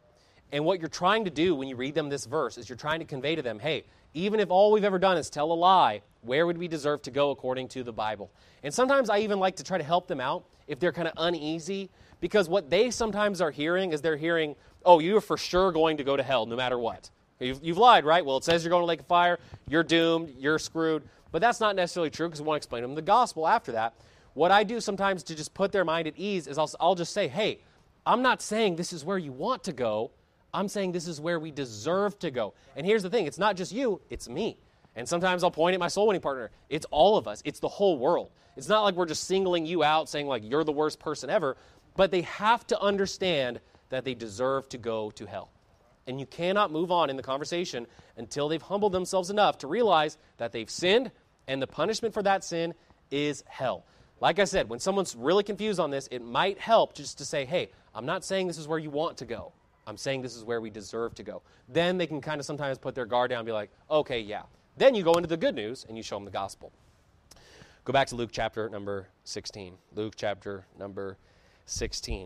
And what you're trying to do when you read them this verse is you're trying to convey to them, hey, even if all we've ever done is tell a lie, where would we deserve to go according to the Bible? And sometimes I even like to try to help them out if they're kind of uneasy, because what they sometimes are hearing is they're hearing, oh, you're for sure going to go to hell no matter what. You've lied, right? Well, it says you're going to lake of fire, you're doomed, you're screwed. But that's not necessarily true, because we want to explain to them the gospel after that. What I do sometimes to just put their mind at ease is I'll just say, hey, I'm not saying this is where you want to go. I'm saying this is where we deserve to go. And here's the thing. It's not just you. It's me. And sometimes I'll point at my soul winning partner. It's all of us. It's the whole world. It's not like we're just singling you out, saying like you're the worst person ever. But they have to understand that they deserve to go to hell. And you cannot move on in the conversation until they've humbled themselves enough to realize that they've sinned, and the punishment for that sin is hell. Like I said, when someone's really confused on this, it might help just to say, hey, I'm not saying this is where you want to go. I'm saying this is where we deserve to go. Then they can kind of sometimes put their guard down and be like, okay, yeah. Then you go into the good news and you show them the gospel. Go back to Luke chapter number 16. Luke chapter number 16.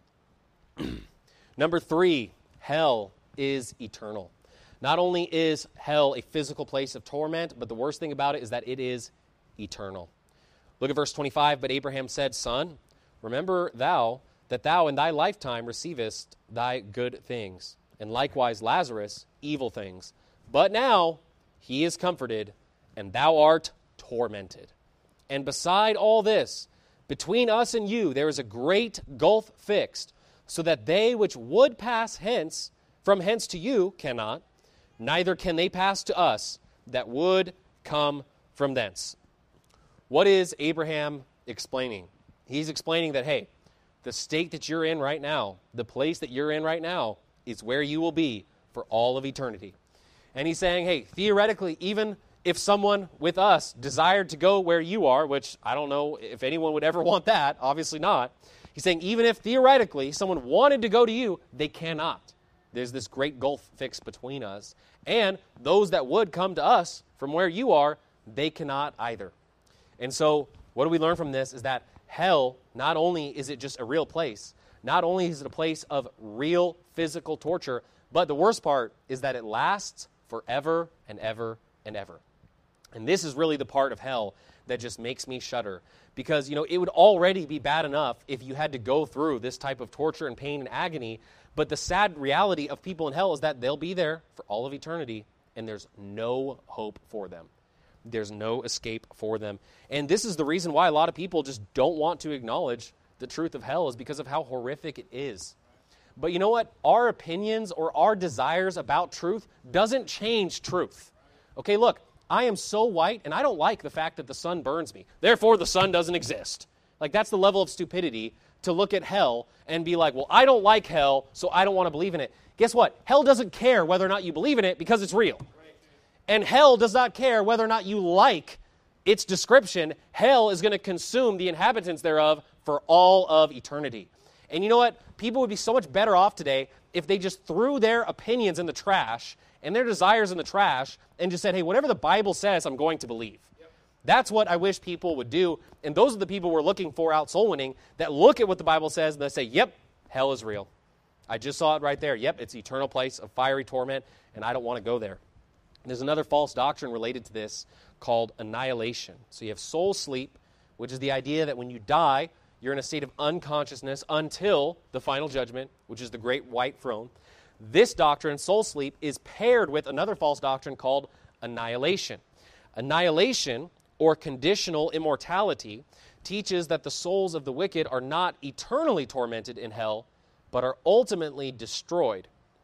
Number 3, hell is eternal. Not only is hell a physical place of torment, but the worst thing about it is that it is eternal. Look at verse 25. But Abraham said, Son, remember thou that thou in thy lifetime receivest thy good things, and likewise Lazarus evil things. But now he is comforted, and thou art tormented. And beside all this, between us and you there is a great gulf fixed, so that they which would pass hence, from hence to you cannot, neither can they pass to us that would come from thence. What is Abraham explaining? He's explaining that, hey, the state that you're in right now, the place that you're in right now, is where you will be for all of eternity. And he's saying, hey, theoretically, even if someone with us desired to go where you are, which I don't know if anyone would ever want that, obviously not. He's saying even if theoretically someone wanted to go to you, they cannot. There's this great gulf fixed between us. And those that would come to us from where you are, they cannot either. And so what do we learn from this is that hell, not only is it just a real place, not only is it a place of real physical torture, but the worst part is that it lasts forever and ever and ever. And this is really the part of hell that just makes me shudder. Because, it would already be bad enough if you had to go through this type of torture and pain and agony. But the sad reality of people in hell is that they'll be there for all of eternity, and there's no hope for them. There's no escape for them. And this is the reason why a lot of people just don't want to acknowledge the truth of hell, is because of how horrific it is. But you know what? Our opinions or our desires about truth doesn't change truth. Okay, look, I am so white, and I don't like the fact that the sun burns me. Therefore, the sun doesn't exist. Like, that's the level of stupidity to look at hell and be like, well, I don't like hell, so I don't want to believe in it. Guess what? Hell doesn't care whether or not you believe in it because it's real. And hell does not care whether or not you like its description. Hell is going to consume the inhabitants thereof for all of eternity. And you know what? People would be so much better off today if they just threw their opinions in the trash and their desires in the trash and just said, hey, whatever the Bible says, I'm going to believe. Yep. That's what I wish people would do. And those are the people we're looking for out soul winning, that look at what the Bible says and they say, yep, hell is real. I just saw it right there. Yep, it's an eternal place of fiery torment, and I don't want to go there. There's another false doctrine related to this called annihilation. So you have soul sleep, which is the idea that when you die, you're in a state of unconsciousness until the final judgment, which is the great white throne. This doctrine, soul sleep, is paired with another false doctrine called annihilation. Annihilation, or conditional immortality, teaches that the souls of the wicked are not eternally tormented in hell, but are ultimately destroyed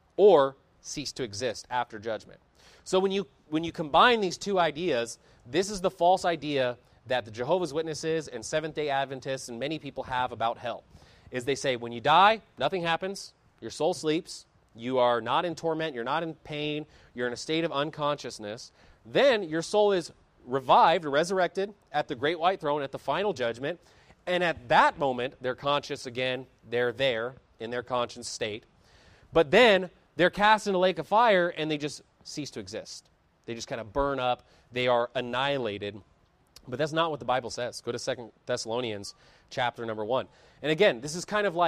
or cease to exist after judgment. So when you combine these two ideas, this is the false idea that the Jehovah's Witnesses and Seventh-day Adventists and many people have about hell, is they say when you die, nothing happens, your soul sleeps, you are not in torment, you're not in pain, you're in a state of unconsciousness, then your soul is revived or resurrected at the great white throne at the final judgment, and at that moment, they're conscious again, they're there in their conscious state, but then they're cast in a lake of fire and they just cease to exist. They just kind of burn up, they are annihilated. But that's not what the Bible says. Go to 2 Thessalonians chapter number 1. And again, this is kind of like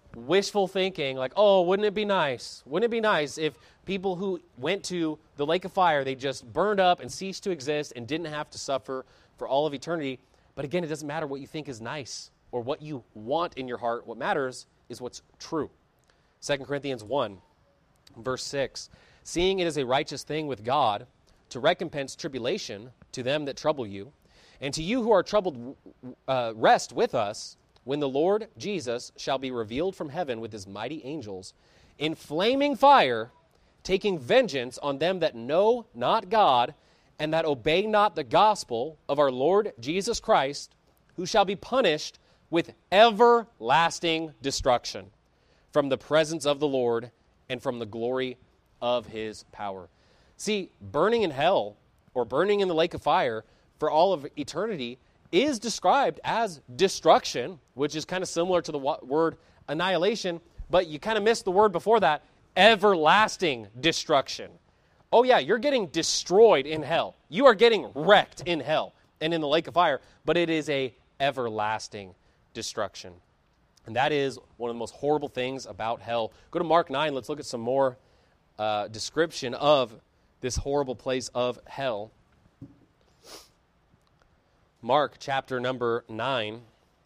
wishful thinking, like, oh, wouldn't it be nice? Wouldn't it be nice if people who went to the lake of fire, they just burned up and ceased to exist and didn't have to suffer for all of eternity? But again, it doesn't matter what you think is nice or what you want in your heart. What matters is what's true. 2 Corinthians 1, verse 6, seeing it is a righteous thing with God to recompense tribulation to them that trouble you, and to you who are troubled rest with us, when the Lord Jesus shall be revealed from heaven with his mighty angels, in flaming fire, taking vengeance on them that know not God, and that obey not the gospel of our Lord Jesus Christ, who shall be punished with everlasting destruction from the presence of the Lord and from the glory of his power. See, burning in hell or burning in the lake of fire for all of eternity is described as destruction, which is kind of similar to the word annihilation, but you kind of missed the word before that, everlasting destruction. Oh yeah, you're getting destroyed in hell. You are getting wrecked in hell and in the lake of fire, but it is a everlasting destruction. And that is one of the most horrible things about hell. Go to Mark 9. Let's look at some more description of this horrible place of hell. Mark chapter number 9,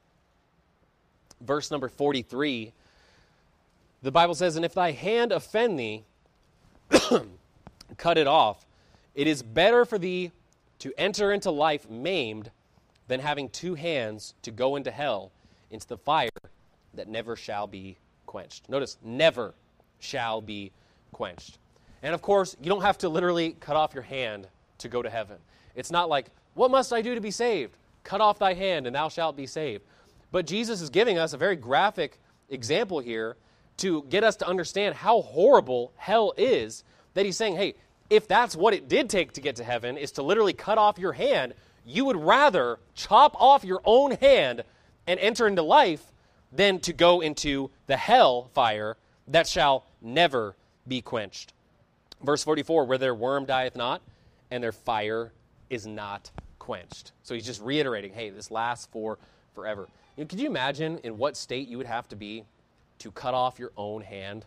verse number 43. The Bible says, and if thy hand offend thee, cut it off. It is better for thee to enter into life maimed than having two hands to go into hell, into the fire that never shall be quenched. Notice, never shall be quenched. And of course, you don't have to literally cut off your hand to go to heaven. It's not like, what must I do to be saved? Cut off thy hand and thou shalt be saved. But Jesus is giving us a very graphic example here to get us to understand how horrible hell is, that he's saying, hey, if that's what it did take to get to heaven, is to literally cut off your hand, you would rather chop off your own hand and enter into life than to go into the hell fire that shall never be quenched. Verse 44, where their worm dieth not, and their fire is not quenched. So he's just reiterating, hey, this lasts for forever. Could you imagine in what state you would have to be to cut off your own hand?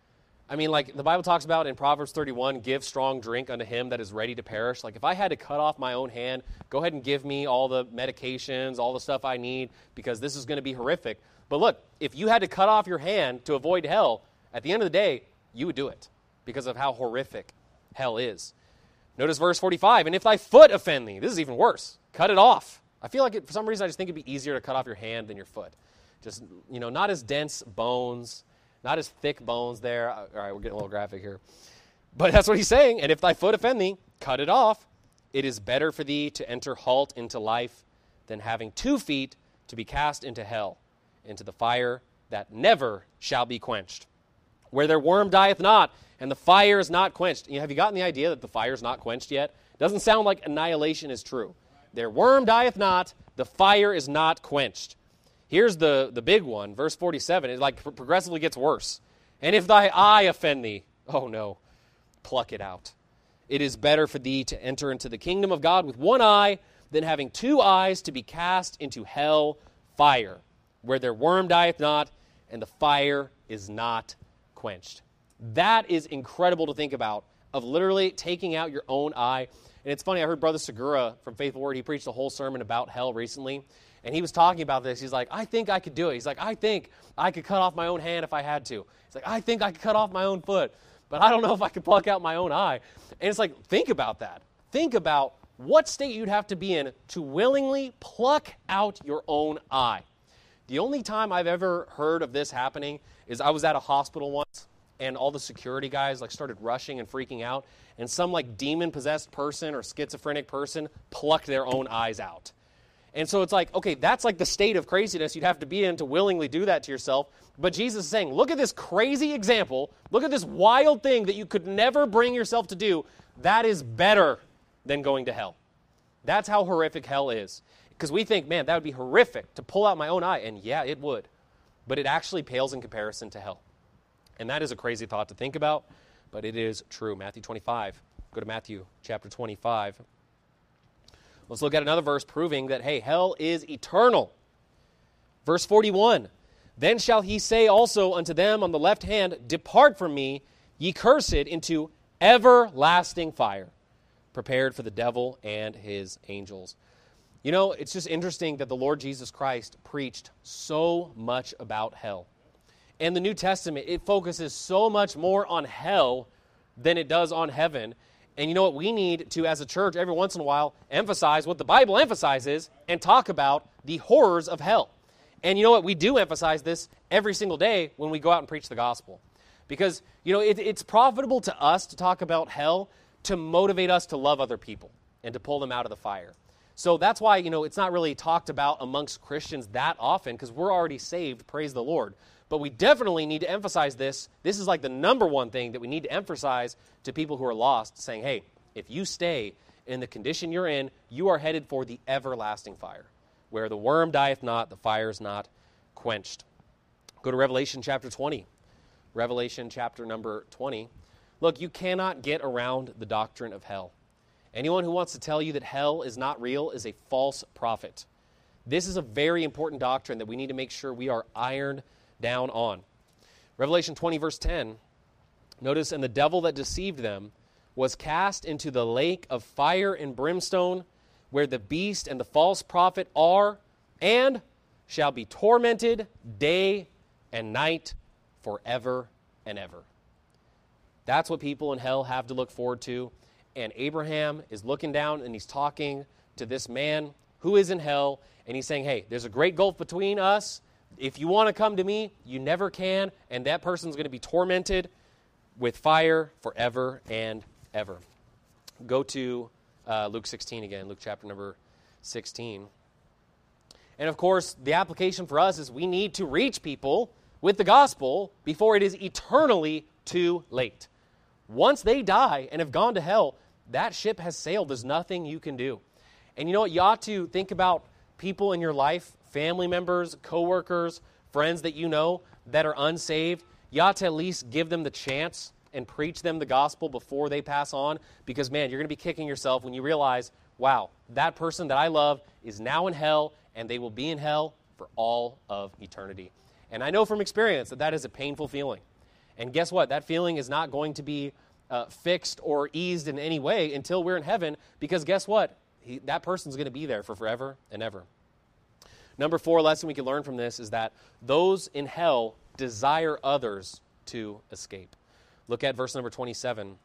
I mean, like the Bible talks about in Proverbs 31, give strong drink unto him that is ready to perish. Like if I had to cut off my own hand, go ahead and give me all the medications, all the stuff I need, because this is going to be horrific. But look, if you had to cut off your hand to avoid hell, at the end of the day, you would do it because of how horrific hell is. Notice verse 45, and if thy foot offend thee, this is even worse, cut it off. I feel like for some reason I just think it'd be easier to cut off your hand than your foot. Just, not as dense bones, not as thick bones there. All right, we're getting a little graphic here. But that's what he's saying. And if thy foot offend thee, cut it off. It is better for thee to enter halt into life than having 2 feet to be cast into hell, into the fire that never shall be quenched. Where their worm dieth not, and the fire is not quenched. Have you gotten the idea that the fire is not quenched yet? Doesn't sound like annihilation is true. Their worm dieth not, the fire is not quenched. Here's the big one, verse 47. It progressively gets worse. And if thy eye offend thee, oh no, pluck it out. It is better for thee to enter into the kingdom of God with 1 eye than having 2 eyes to be cast into hell fire, where their worm dieth not, and the fire is not quenched. That is incredible to think about, of literally taking out your own eye. And it's funny, I heard Brother Segura from Faithful Word, he preached a whole sermon about hell recently, and he was talking about this. He's like, I think I could do it. He's like, I think I could cut off my own hand if I had to. He's like, I think I could cut off my own foot, but I don't know if I could pluck out my own eye. And it's like, think about that. Think about what state you'd have to be in to willingly pluck out your own eye. The only time I've ever heard of this happening is I was at a hospital once, and all the security guys started rushing and freaking out, and some demon-possessed person or schizophrenic person plucked their own eyes out. And so it's like, okay, that's the state of craziness you'd have to be in to willingly do that to yourself. But Jesus is saying, look at this crazy example. Look at this wild thing that you could never bring yourself to do. That is better than going to hell. That's how horrific hell is. Because we think, man, that would be horrific to pull out my own eye. And yeah, it would. But it actually pales in comparison to hell. And that is a crazy thought to think about, but it is true. Matthew 25. Go to Matthew chapter 25. Let's look at another verse proving that, hey, hell is eternal. Verse 41, Then shall he say also unto them on the left hand, Depart from me, ye cursed, into everlasting fire, prepared for the devil and his angels. You know, it's just interesting that the Lord Jesus Christ preached so much about hell. And the New Testament, it focuses so much more on hell than it does on heaven. And you know what? We need to, as a church, every once in a while, emphasize what the Bible emphasizes and talk about the horrors of hell. And you know what? We do emphasize this every single day when we go out and preach the gospel. Because, you know, it's profitable to us to talk about hell to motivate us to love other people and to pull them out of the fire. So that's why, you know, it's not really talked about amongst Christians that often because we're already saved, praise the Lord. But we definitely need to emphasize this. This is like the number one thing that we need to emphasize to people who are lost, saying, hey, if you stay in the condition you're in, you are headed for the everlasting fire, where the worm dieth not, the fire is not quenched. Go to Revelation chapter 20. Revelation chapter number 20. Look, you cannot get around the doctrine of hell. Anyone who wants to tell you that hell is not real is a false prophet. This is a very important doctrine that we need to make sure we are ironed down on. Revelation 20, verse 10. Notice, and the devil that deceived them was cast into the lake of fire and brimstone, where the beast and the false prophet are, and shall be tormented day and night forever and ever. That's what people in hell have to look forward to. And Abraham is looking down and he's talking to this man who is in hell, and he's saying, hey, there's a great gulf between us. If you want to come to me, you never can, and that person's going to be tormented with fire forever and ever. Go to Luke 16 again, Luke chapter number 16. And of course, the application for us is we need to reach people with the gospel before it is eternally too late. Once they die and have gone to hell, that ship has sailed. There's nothing you can do. And you know what? You ought to think about people in your life, family members, coworkers, friends that you know that are unsaved. You ought to at least give them the chance and preach them the gospel before they pass on, because, man, you're going to be kicking yourself when you realize, wow, that person that I love is now in hell, and they will be in hell for all of eternity. And I know from experience that that is a painful feeling. And guess what? That feeling is not going to be fixed or eased in any way until we're in heaven, because guess what? That person's going to be there for forever and ever. Number 4 lesson we can learn from this is that those in hell desire others to escape. Look at verse number 27.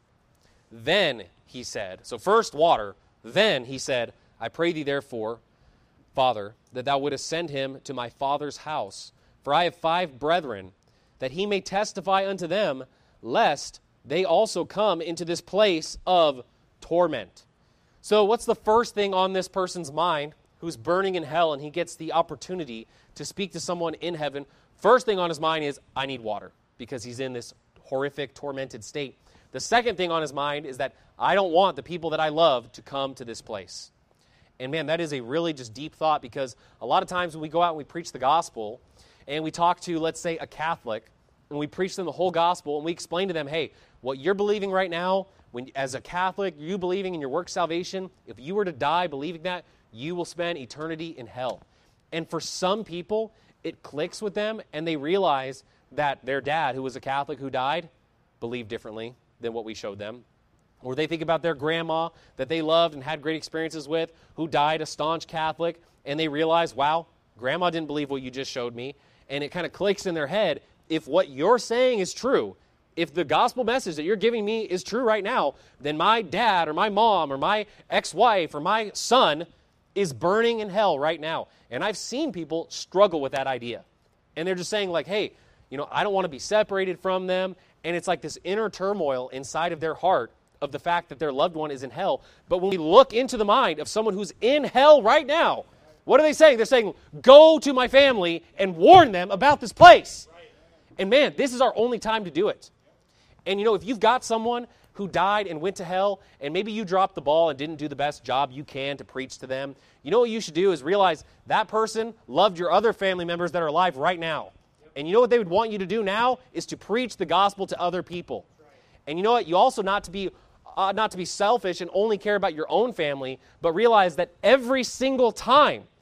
Then he said, so first water, then he said, I pray thee therefore, Father, that thou wouldest send him to my father's house, for I have 5 brethren, that he may testify unto them, lest they also come into this place of torment. So what's the first thing on this person's mind who's burning in hell and he gets the opportunity to speak to someone in heaven? First thing on his mind is, I need water, because he's in this horrific, tormented state. The second thing on his mind is that I don't want the people that I love to come to this place. And man, that is a really just deep thought, because a lot of times when we go out and we preach the gospel and we talk to, let's say, a Catholic, and we preach them the whole gospel and we explain to them, hey, what you're believing right now, when as a Catholic, you believing in your work salvation, if you were to die believing that, you will spend eternity in hell. And for some people, it clicks with them and they realize that their dad, who was a Catholic who died, believed differently than what we showed them. Or they think about their grandma that they loved and had great experiences with, who died a staunch Catholic, and they realize, wow, grandma didn't believe what you just showed me. And it kind of clicks in their head, if what you're saying is true, if the gospel message that you're giving me is true right now, then my dad or my mom or my ex-wife or my son is burning in hell right now. And I've seen people struggle with that idea. And they're just saying like, hey, you know, I don't want to be separated from them. And it's like this inner turmoil inside of their heart of the fact that their loved one is in hell. But when we look into the mind of someone who's in hell right now, what are they saying? They're saying, go to my family and warn them about this place. And man, this is our only time to do it. And you know, if you've got someone who died and went to hell, and maybe you dropped the ball and didn't do the best job you can to preach to them, you know what you should do is realize that person loved your other family members that are alive right now. And you know what they would want you to do now is to preach the gospel to other people. And you know what? You also not to be selfish and only care about your own family, but realize that every single time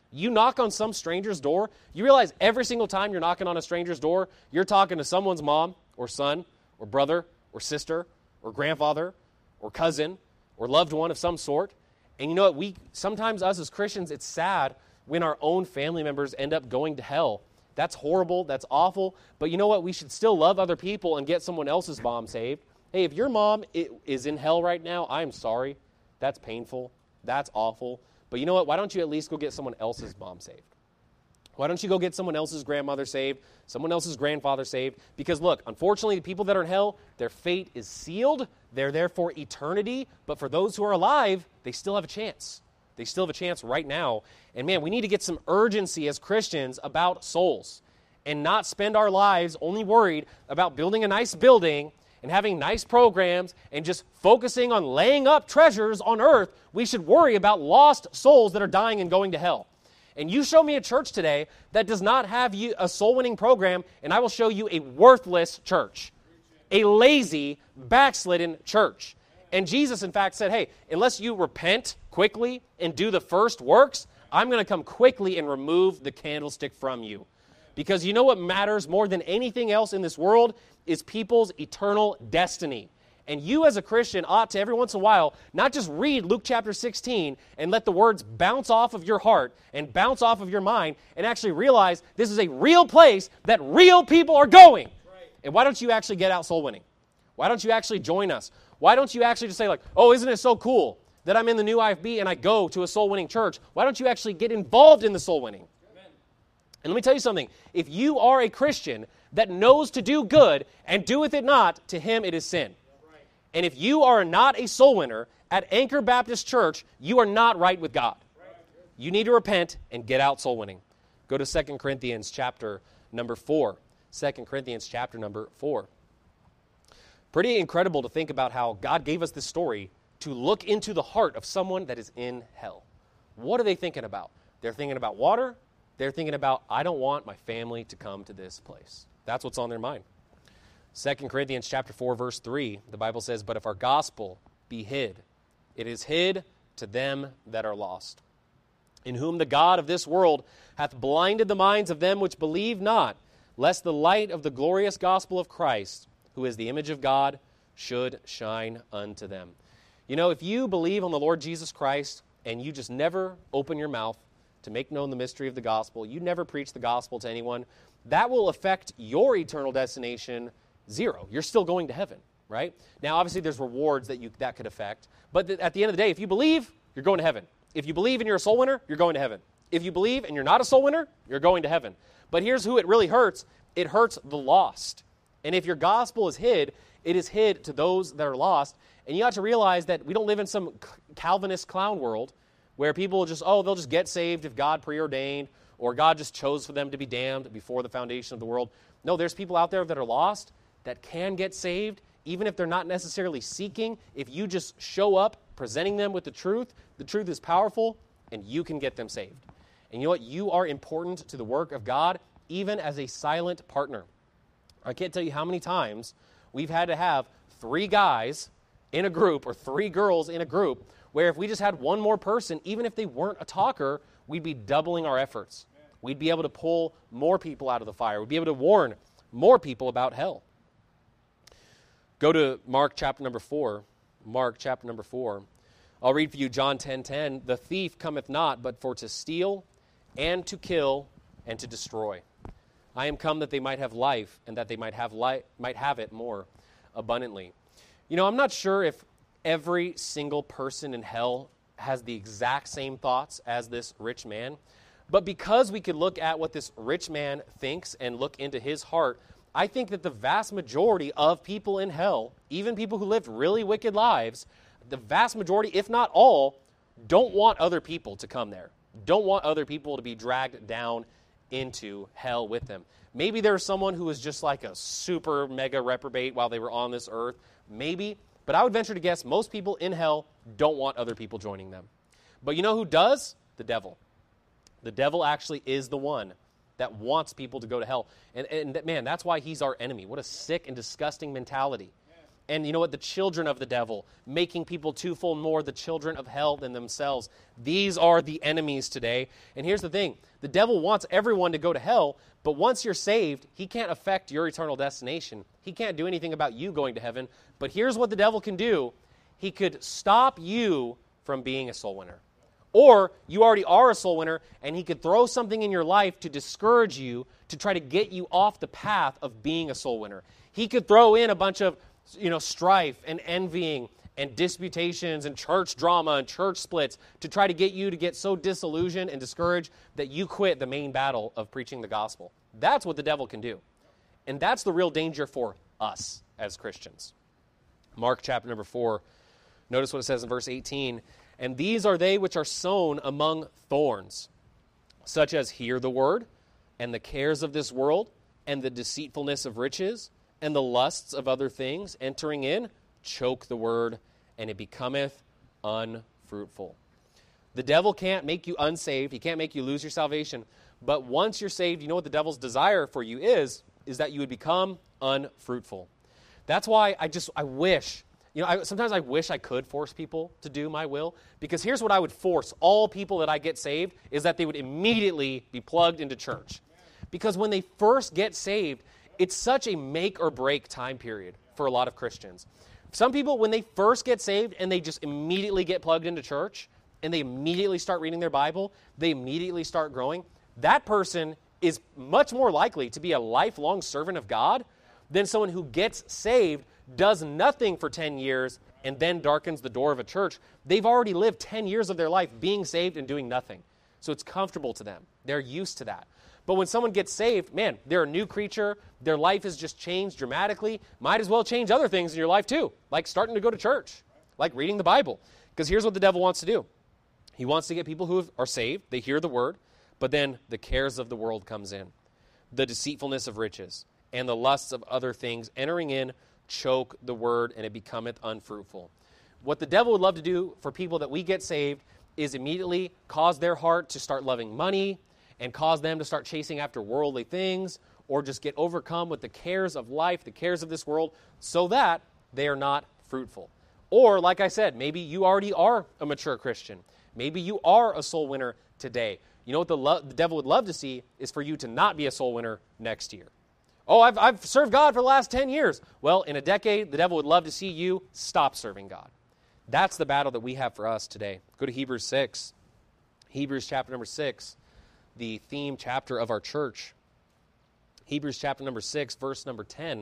You knock on some stranger's door, you realize every single time you're knocking on a stranger's door, you're talking to someone's mom or son or brother or sister or grandfather or cousin or loved one of some sort. And you know what? Sometimes us as Christians, it's sad when our own family members end up going to hell. That's horrible. That's awful. But you know what? We should still love other people and get someone else's mom saved. Hey, if your mom is in hell right now, I'm sorry. That's painful. That's awful. But you know what? Why don't you at least go get someone else's mom saved? Why don't you go get someone else's grandmother saved, someone else's grandfather saved? Because look, unfortunately, the people that are in hell, their fate is sealed. They're there for eternity. But for those who are alive, they still have a chance. They still have a chance right now. And man, we need to get some urgency as Christians about souls and not spend our lives only worried about building a nice building and having nice programs and just focusing on laying up treasures on earth. We should worry about lost souls that are dying and going to hell. And you show me a church today that does not have a soul-winning program, and I will show you a worthless church, a lazy, backslidden church. And Jesus, in fact, said, hey, unless you repent quickly and do the first works, I'm going to come quickly and remove the candlestick from you. Because you know what matters more than anything else in this world is people's eternal destiny. And you as a Christian ought to every once in a while not just read Luke chapter 16 and let the words bounce off of your heart and bounce off of your mind and actually realize this is a real place that real people are going. Right. And why don't you actually get out soul winning? Why don't you actually join us? Why don't you actually just say like, oh, isn't it so cool that I'm in the new IFB and I go to a soul winning church? Why don't you actually get involved in the soul winning? Amen. And let me tell you something. If you are a Christian that knows to do good and doeth it not, to him it is sin. And if you are not a soul winner at Anchor Baptist Church, you are not right with God. You need to repent and get out soul winning. Go to 2 Corinthians chapter number 4. 2 Corinthians chapter number 4. Pretty incredible to think about how God gave us this story to look into the heart of someone that is in hell. What are they thinking about? They're thinking about water. They're thinking about, I don't want my family to come to this place. That's what's on their mind. 2 Corinthians chapter 4, verse 3, the Bible says, but if our gospel be hid, it is hid to them that are lost, in whom the God of this world hath blinded the minds of them which believe not, lest the light of the glorious gospel of Christ, who is the image of God, should shine unto them. You know, if you believe on the Lord Jesus Christ and you just never open your mouth to make known the mystery of the gospel, you never preach the gospel to anyone, that will affect your eternal destination zero. You're still going to heaven, right? Now, obviously, there's rewards that could affect. But at the end of the day, if you believe, you're going to heaven. If you believe and you're a soul winner, you're going to heaven. If you believe and you're not a soul winner, you're going to heaven. But here's who it really hurts. It hurts the lost. And if your gospel is hid, it is hid to those that are lost. And you have to realize that we don't live in some Calvinist clown world where people just, they'll just get saved if God preordained or God just chose for them to be damned before the foundation of the world. No, there's people out there that are lost that can get saved, even if they're not necessarily seeking. If you just show up presenting them with the truth is powerful, and you can get them saved. And you know what? You are important to the work of God, even as a silent partner. I can't tell you how many times we've had to have 3 guys in a group or 3 girls in a group where if we just had one more person, even if they weren't a talker, we'd be doubling our efforts. We'd be able to pull more people out of the fire. We'd be able to warn more people about hell. Go to Mark chapter number 4. Mark chapter number 4. I'll read for you John 10:10. The thief cometh not, but for to steal and to kill and to destroy. I am come that they might have life, and that they might have it more abundantly. You know, I'm not sure if every single person in hell has the exact same thoughts as this rich man. But because we could look at what this rich man thinks and look into his heart, I think that the vast majority of people in hell, even people who lived really wicked lives, the vast majority, if not all, don't want other people to come there. Don't want other people to be dragged down into hell with them. Maybe there's someone who was just like a super mega reprobate while they were on this earth. Maybe. But I would venture to guess most people in hell don't want other people joining them. But you know who does? The devil. The devil actually is the one that wants people to go to hell. And man, that's why he's our enemy. What a sick and disgusting mentality. And you know what? The children of the devil, making people twofold more the children of hell than themselves. These are the enemies today. And here's the thing. The devil wants everyone to go to hell, but once you're saved, he can't affect your eternal destination. He can't do anything about you going to heaven. But here's what the devil can do. He could stop you from being a soul winner. Or you already are a soul winner, and he could throw something in your life to discourage you, to try to get you off the path of being a soul winner. He could throw in a bunch of strife and envying and disputations and church drama and church splits to try to get you to get so disillusioned and discouraged that you quit the main battle of preaching the gospel. That's what the devil can do. And that's the real danger for us as Christians. Mark chapter number 4, notice what it says in verse 18. And these are they which are sown among thorns, such as hear the word, and the cares of this world, and the deceitfulness of riches, and the lusts of other things, entering in, choke the word, and it becometh unfruitful. The devil can't make you unsaved. He can't make you lose your salvation. But once you're saved, you know what the devil's desire for you is that you would become unfruitful. That's why I wish, sometimes I wish I could force people to do my will, because here's what I would force all people that I get saved, is that they would immediately be plugged into church. Because when they first get saved, it's such a make or break time period for a lot of Christians. Some people, when they first get saved and they just immediately get plugged into church and they immediately start reading their Bible, they immediately start growing, that person is much more likely to be a lifelong servant of God than someone who gets saved, does nothing for 10 years, and then darkens the door of a church. They've already lived 10 years of their life being saved and doing nothing. So it's comfortable to them. They're used to that. But when someone gets saved, man, they're a new creature. Their life has just changed dramatically. Might as well change other things in your life too, like starting to go to church, like reading the Bible. Because here's what the devil wants to do. He wants to get people who are saved, they hear the word, but then the cares of the world comes in. The deceitfulness of riches and the lusts of other things entering in, choke the word, and it becometh unfruitful. What the devil would love to do for people that we get saved is immediately cause their heart to start loving money, and cause them to start chasing after worldly things, or just get overcome with the cares of life, the cares of this world, so that they are not fruitful. Or, like I said, maybe you already are a mature Christian. Maybe you are a soul winner today. You know what the devil would love to see is for you to not be a soul winner next year. Oh, I've served God for the last 10 years. Well, in a decade, the devil would love to see you stop serving God. That's the battle that we have for us today. Go to Hebrews 6. Hebrews chapter number 6. The theme chapter of our church. Hebrews chapter number 6, verse number 10.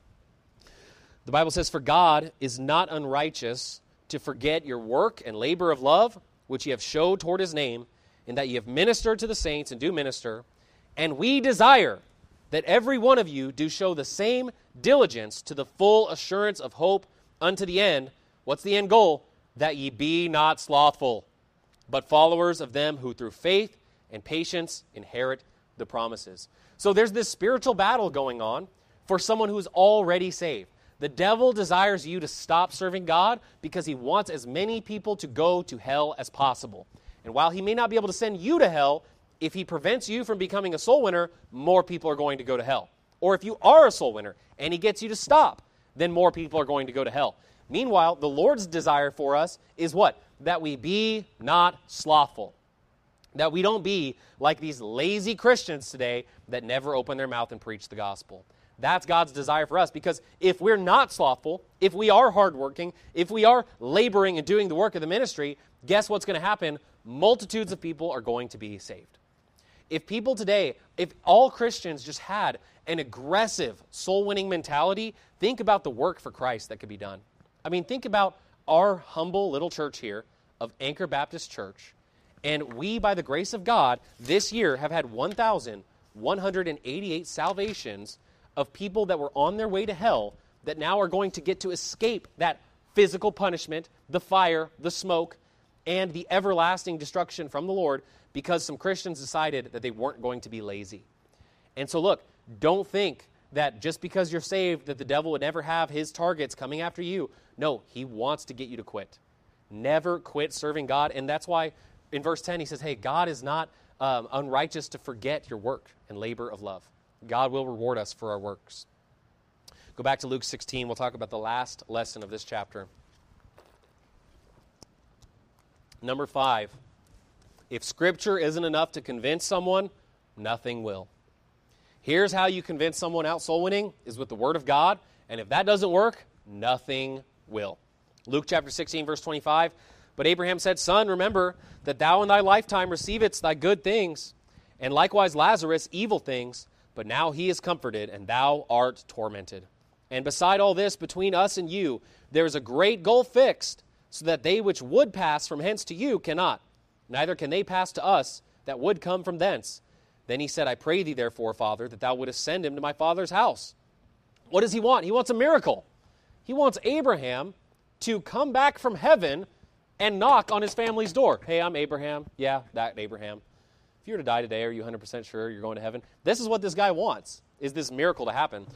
The Bible says, For God is not unrighteous to forget your work and labor of love, which ye have showed toward his name, in that ye have ministered to the saints and do minister. And we desire that every one of you do show the same diligence to the full assurance of hope unto the end. What's the end goal? That ye be not slothful, but followers of them who through faith and patience inherit the promises. So there's this spiritual battle going on for someone who's already saved. The devil desires you to stop serving God because he wants as many people to go to hell as possible. And while he may not be able to send you to hell, if he prevents you from becoming a soul winner, more people are going to go to hell. Or if you are a soul winner and he gets you to stop, then more people are going to go to hell. Meanwhile, the Lord's desire for us is what? That we be not slothful. That we don't be like these lazy Christians today that never open their mouth and preach the gospel. That's God's desire for us, because if we're not slothful, if we are hardworking, if we are laboring and doing the work of the ministry, guess what's going to happen? Multitudes of people are going to be saved. If people today, if all Christians just had an aggressive soul-winning mentality, think about the work for Christ that could be done. I mean, think about our humble little church here of Anchor Baptist Church. And we, by the grace of God, this year have had 1,188 salvations of people that were on their way to hell that now are going to get to escape that physical punishment, the fire, the smoke, and the everlasting destruction from the Lord because some Christians decided that they weren't going to be lazy. And so look, don't think that just because you're saved that the devil would never have his targets coming after you. No, he wants to get you to quit. Never quit serving God. And that's why in verse 10 he says, hey, God is not unrighteous to forget your work and labor of love. God will reward us for our works. Go back to Luke 16. We'll talk about the last lesson of this chapter. Number 5. If Scripture isn't enough to convince someone, nothing will. Here's how you convince someone out soul winning, is with the Word of God. And if that doesn't work, nothing will. Luke chapter 16, verse 25. But Abraham said, Son, remember that thou in thy lifetime receivedst thy good things, and likewise Lazarus evil things, but now he is comforted, and thou art tormented. And beside all this, between us and you, there is a great gulf fixed, so that they which would pass from hence to you cannot, neither can they pass to us that would come from thence. Then he said, I pray thee therefore, Father, that thou wouldest send him to my father's house. What does he want? He wants a miracle. He wants Abraham to come back from heaven and knock on his family's door. Hey, I'm Abraham. Yeah, that Abraham. If you were to die today, are you 100% sure you're going to heaven? This is what this guy wants, is this miracle to happen.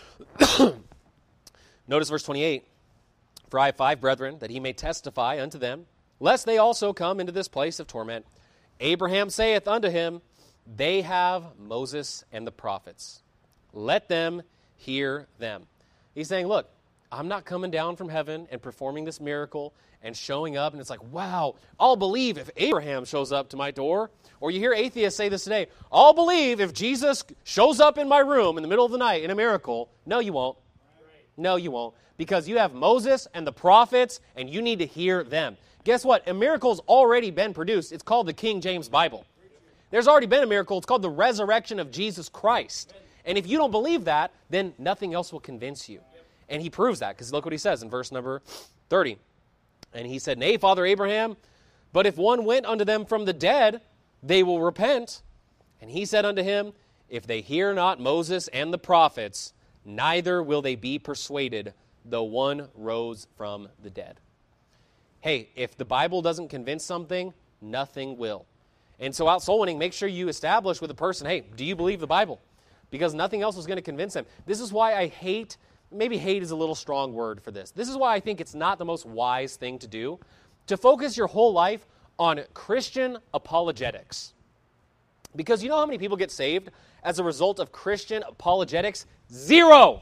Notice verse 28. For I have 5 brethren, that he may testify unto them, lest they also come into this place of torment. Abraham saith unto him, They have Moses and the prophets. Let them hear them. He's saying, look, I'm not coming down from heaven and performing this miracle and showing up, and it's like, wow, I'll believe if Abraham shows up to my door. Or you hear atheists say this today, I'll believe if Jesus shows up in my room in the middle of the night in a miracle. No, you won't. No, you won't. Because you have Moses and the prophets, and you need to hear them. Guess what? A miracle's already been produced. It's called the King James Bible. There's already been a miracle. It's called the resurrection of Jesus Christ. And if you don't believe that, then nothing else will convince you. And he proves that, because look what he says in verse number 30. And he said, Nay, Father Abraham, but if one went unto them from the dead, they will repent. And he said unto him, If they hear not Moses and the prophets, neither will they be persuaded, though one rose from the dead. Hey, if the Bible doesn't convince something, nothing will. And so out soul winning, make sure you establish with a person, hey, do you believe the Bible? Because nothing else is going to convince them. This is why I hate, maybe hate is a little strong word for this. This is why I think it's not the most wise thing to do, to focus your whole life on Christian apologetics. Because you know how many people get saved as a result of Christian apologetics? Zero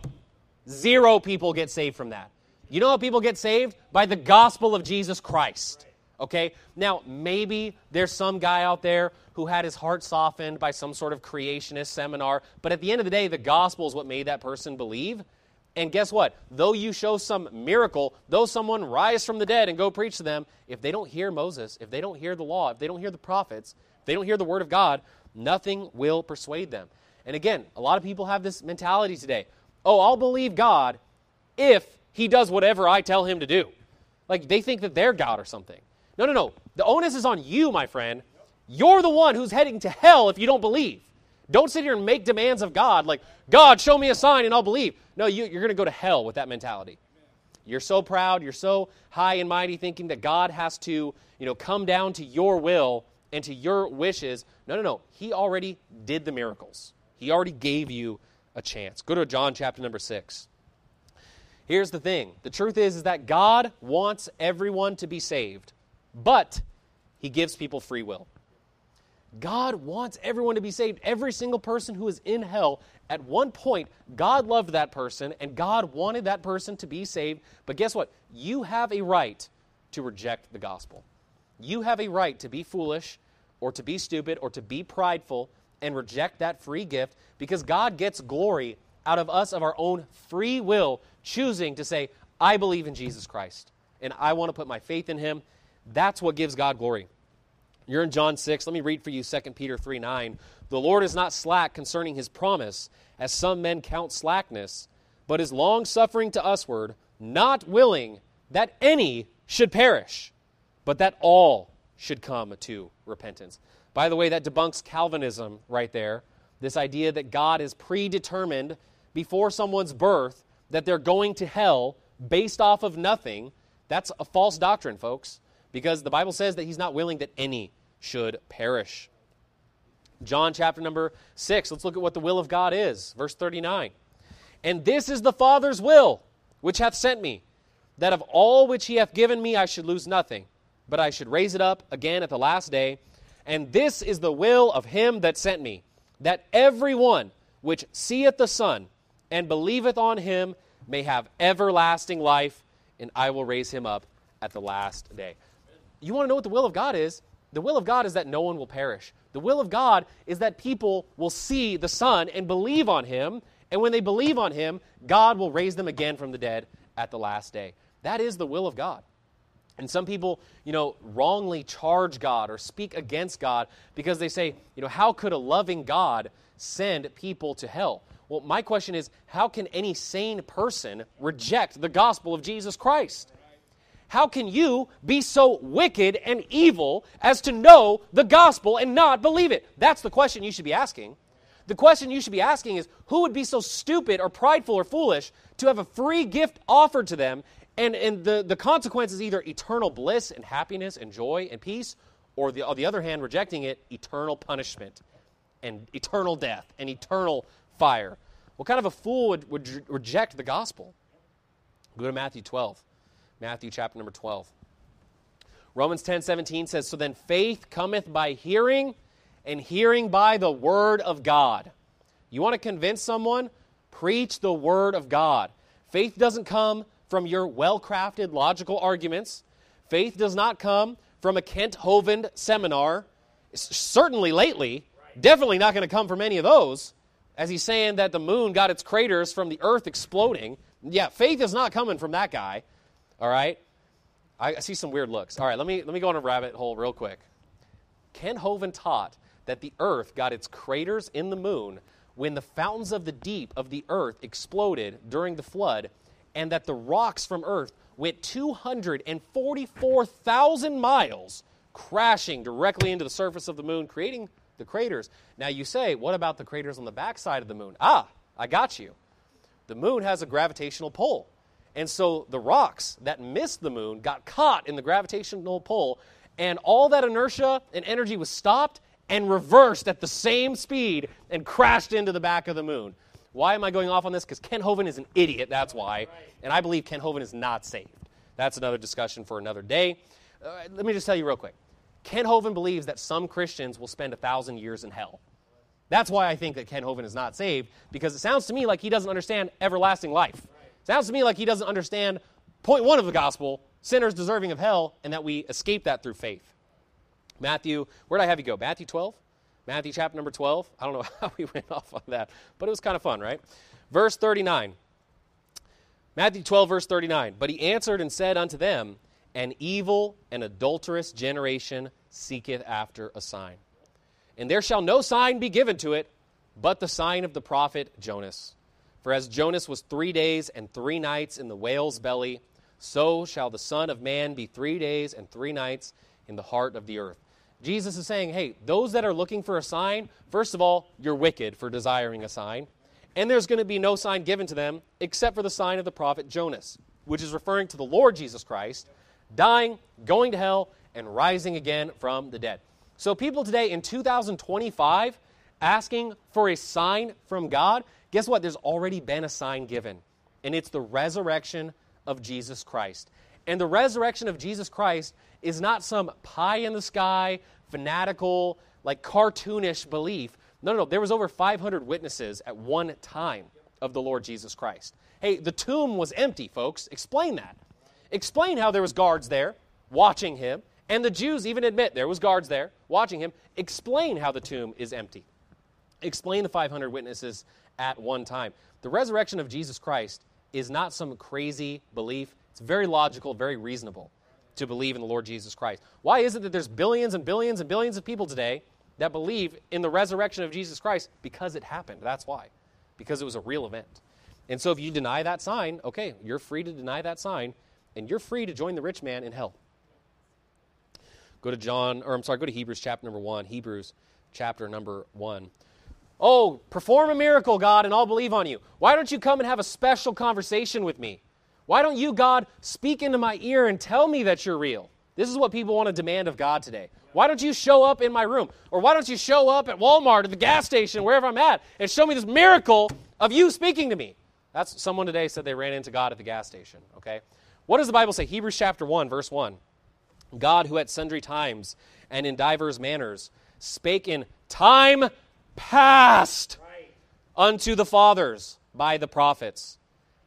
people get saved from that. You know how people get saved? By the gospel of Jesus Christ. Okay? Now, maybe there's some guy out there who had his heart softened by some sort of creationist seminar, but at the end of the day, the gospel is what made that person believe. And guess what? Though you show some miracle, though someone rise from the dead and go preach to them, if they don't hear Moses, if they don't hear the law, if they don't hear the prophets, if they don't hear the word of God, nothing will persuade them. And again, a lot of people have this mentality today. Oh, I'll believe God if he does whatever I tell him to do. Like they think that they're God or something. No. The onus is on you, my friend. You're the one who's heading to hell if you don't believe. Don't sit here and make demands of God like, God, show me a sign and I'll believe. No, you're going to go to hell with that mentality. You're so proud, you're so high and mighty thinking that God has to, come down to your will and to your wishes. No. He already did the miracles. He already gave you a chance. Go to John chapter number 6. Here's the thing. The truth is that God wants everyone to be saved, but he gives people free will. God wants everyone to be saved. Every single person who is in hell, at one point, God loved that person, and God wanted that person to be saved. But guess what? You have a right to reject the gospel. You have a right to be foolish, or to be stupid, or to be prideful, and reject that free gift, because God gets glory out of us of our own free will, choosing to say, I believe in Jesus Christ, and I want to put my faith in him. That's what gives God glory. You're in John 6. Let me read for you 2 Peter 3:9. The Lord is not slack concerning his promise, as some men count slackness, but is long-suffering to usward, not willing that any should perish, but that all should come to repentance. By the way, that debunks Calvinism right there. This idea that God is predetermined before someone's birth that they're going to hell based off of nothing. That's a false doctrine, folks, because the Bible says that he's not willing that any should perish. John chapter number 6, let's look at what the will of God is. Verse 39. And this is the Father's will, which hath sent me, that of all which he hath given me I should lose nothing, but I should raise it up again at the last day. And this is the will of him that sent me, that every one which seeth the Son and believeth on him may have everlasting life, and I will raise him up at the last day. You want to know what the will of God is? The will of God is that no one will perish. The will of God is that people will see the Son and believe on him, and when they believe on him, God will raise them again from the dead at the last day. That is the will of God. And some people, wrongly charge God or speak against God because they say, how could a loving God send people to hell? Well, my question is, how can any sane person reject the gospel of Jesus Christ? How can you be so wicked and evil as to know the gospel and not believe it? That's the question you should be asking. The question you should be asking is, who would be so stupid or prideful or foolish to have a free gift offered to them, and the consequence is either eternal bliss and happiness and joy and peace, or on the other hand, rejecting it, eternal punishment and eternal death and eternal fire. What kind of a fool would reject the gospel? Go to Matthew 12. Matthew chapter number 12. Romans 10:17 says, so then faith cometh by hearing, and hearing by the word of God. You want to convince someone? Preach the word of God. Faith doesn't come from your well-crafted logical arguments. Faith does not come from a Kent Hovind seminar. Certainly lately, definitely not going to come from any of those, as he's saying that the moon got its craters from the earth exploding. Yeah, faith is not coming from that guy. All right? I see some weird looks. All right, let me go on a rabbit hole real quick. Kent Hovind taught that the earth got its craters in the moon when the fountains of the deep of the earth exploded during the flood, and that the rocks from earth went 244,000 miles crashing directly into the surface of the moon, creating the craters. Now you say, what about the craters on the backside of the moon? I got you. The moon has a gravitational pull. And so the rocks that missed the moon got caught in the gravitational pull, and all that inertia and energy was stopped and reversed at the same speed and crashed into the back of the moon. Why am I going off on this? Because Kent Hovind is an idiot, that's why. And I believe Kent Hovind is not saved. That's another discussion for another day. Let me just tell you real quick. Kent Hovind believes that some Christians will spend 1,000 years in hell. That's why I think that Kent Hovind is not saved, because it sounds to me like he doesn't understand everlasting life. Sounds to me like he doesn't understand point one of the gospel, sinners deserving of hell, and that we escape that through faith. Matthew, where did I have you go? Matthew 12? Matthew chapter number 12. I don't know how we went off on that, but it was kind of fun, right? Verse 39. Matthew 12, verse 39. But he answered and said unto them, an evil and adulterous generation seeketh after a sign. And there shall no sign be given to it, but the sign of the prophet Jonas. For as Jonas was 3 days and 3 nights in the whale's belly, so shall the Son of Man be 3 days and 3 nights in the heart of the earth. Jesus is saying, hey, those that are looking for a sign, first of all, you're wicked for desiring a sign. And there's going to be no sign given to them except for the sign of the prophet Jonas, which is referring to the Lord Jesus Christ, dying, going to hell, and rising again from the dead. So people today in 2025 asking for a sign from God, guess what? There's already been a sign given, and it's the resurrection of Jesus Christ. And the resurrection of Jesus Christ is not some pie-in-the-sky, fanatical, like cartoonish belief. No. There was over 500 witnesses at one time of the Lord Jesus Christ. Hey, the tomb was empty, folks. Explain that. Explain how there was guards there watching him, and the Jews even admit there was guards there watching him. Explain how the tomb is empty. Explain the 500 witnesses at one time. The resurrection of Jesus Christ is not some crazy belief. It's very logical, very reasonable to believe in the Lord Jesus Christ. Why is it that there's billions and billions and billions of people today that believe in the resurrection of Jesus Christ? Because it happened. That's why. Because it was a real event. And so if you deny that sign, okay, you're free to deny that sign, and you're free to join the rich man in hell. Go to Hebrews chapter number 1. Hebrews chapter number 1. Oh, perform a miracle, God, and I'll believe on you. Why don't you come and have a special conversation with me? Why don't you, God, speak into my ear and tell me that you're real? This is what people want to demand of God today. Why don't you show up in my room? Or why don't you show up at Walmart, at the gas station, wherever I'm at, and show me this miracle of you speaking to me? That's someone today said they ran into God at the gas station, okay? What does the Bible say? Hebrews chapter 1, verse 1. God, who at sundry times and in divers manners spake in time past unto the fathers by the prophets,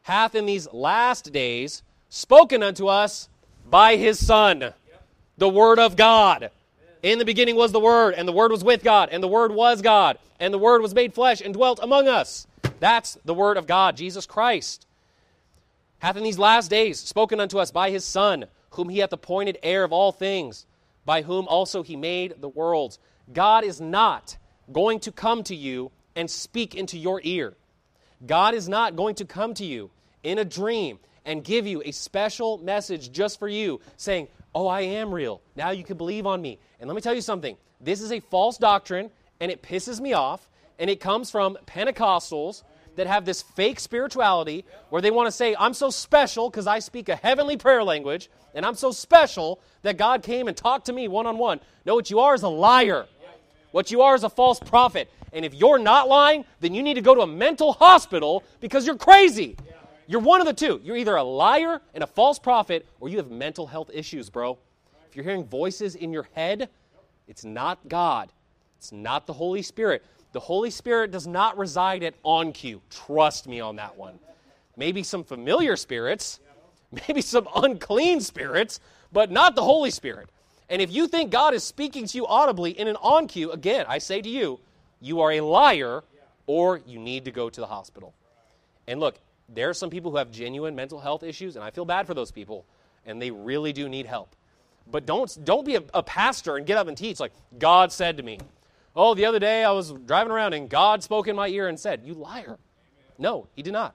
hath in these last days spoken unto us by his Son, the Word of God. In the beginning was the Word, and the Word was with God, and the Word was God, and the Word was made flesh and dwelt among us. That's the Word of God, Jesus Christ. Hath in these last days spoken unto us by his Son, whom he hath appointed heir of all things, by whom also he made the worlds. God is not going to come to you and speak into your ear. God is not going to come to you in a dream and give you a special message just for you, saying, oh, I am real. Now you can believe on me. And let me tell you something. This is a false doctrine, and it pisses me off, and it comes from Pentecostals that have this fake spirituality where they want to say, I'm so special because I speak a heavenly prayer language, and I'm so special that God came and talked to me one-on-one. No, what you are is a liar. What you are is a false prophet. And if you're not lying, then you need to go to a mental hospital because you're crazy. You're one of the two. You're either a liar and a false prophet, or you have mental health issues, bro. If you're hearing voices in your head, it's not God. It's not the Holy Spirit. The Holy Spirit does not reside at on-cue. Trust me on that one. Maybe some familiar spirits, maybe some unclean spirits, but not the Holy Spirit. And if you think God is speaking to you audibly in an on-cue, again, I say to you, you are a liar, or you need to go to the hospital. And look, there are some people who have genuine mental health issues, and I feel bad for those people, and they really do need help. But don't be a pastor and get up and teach like, God said to me. Oh, the other day I was driving around and God spoke in my ear and said, you liar. No, he did not.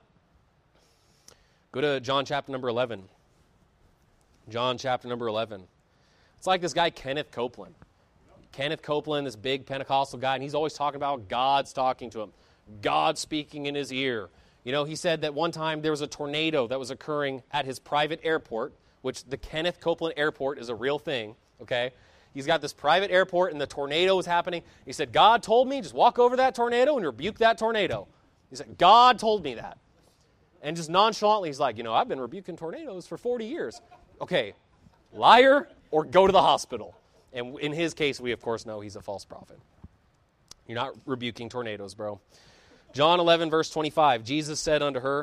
Go to John chapter number 11. John chapter number 11. It's like this guy Kenneth Copeland. Kenneth Copeland, this big Pentecostal guy, and he's always talking about God's talking to him. God speaking in his ear. You know, he said that one time there was a tornado that was occurring at his private airport, which the Kenneth Copeland Airport is a real thing, okay? He's got this private airport, and the tornado was happening. He said, God told me, just walk over that tornado and rebuke that tornado. He said, God told me that. And just nonchalantly, he's like, I've been rebuking tornadoes for 40 years. Okay, liar or go to the hospital. And in his case, we, of course, know he's a false prophet. You're not rebuking tornadoes, bro. John 11, verse 25, Jesus said unto her,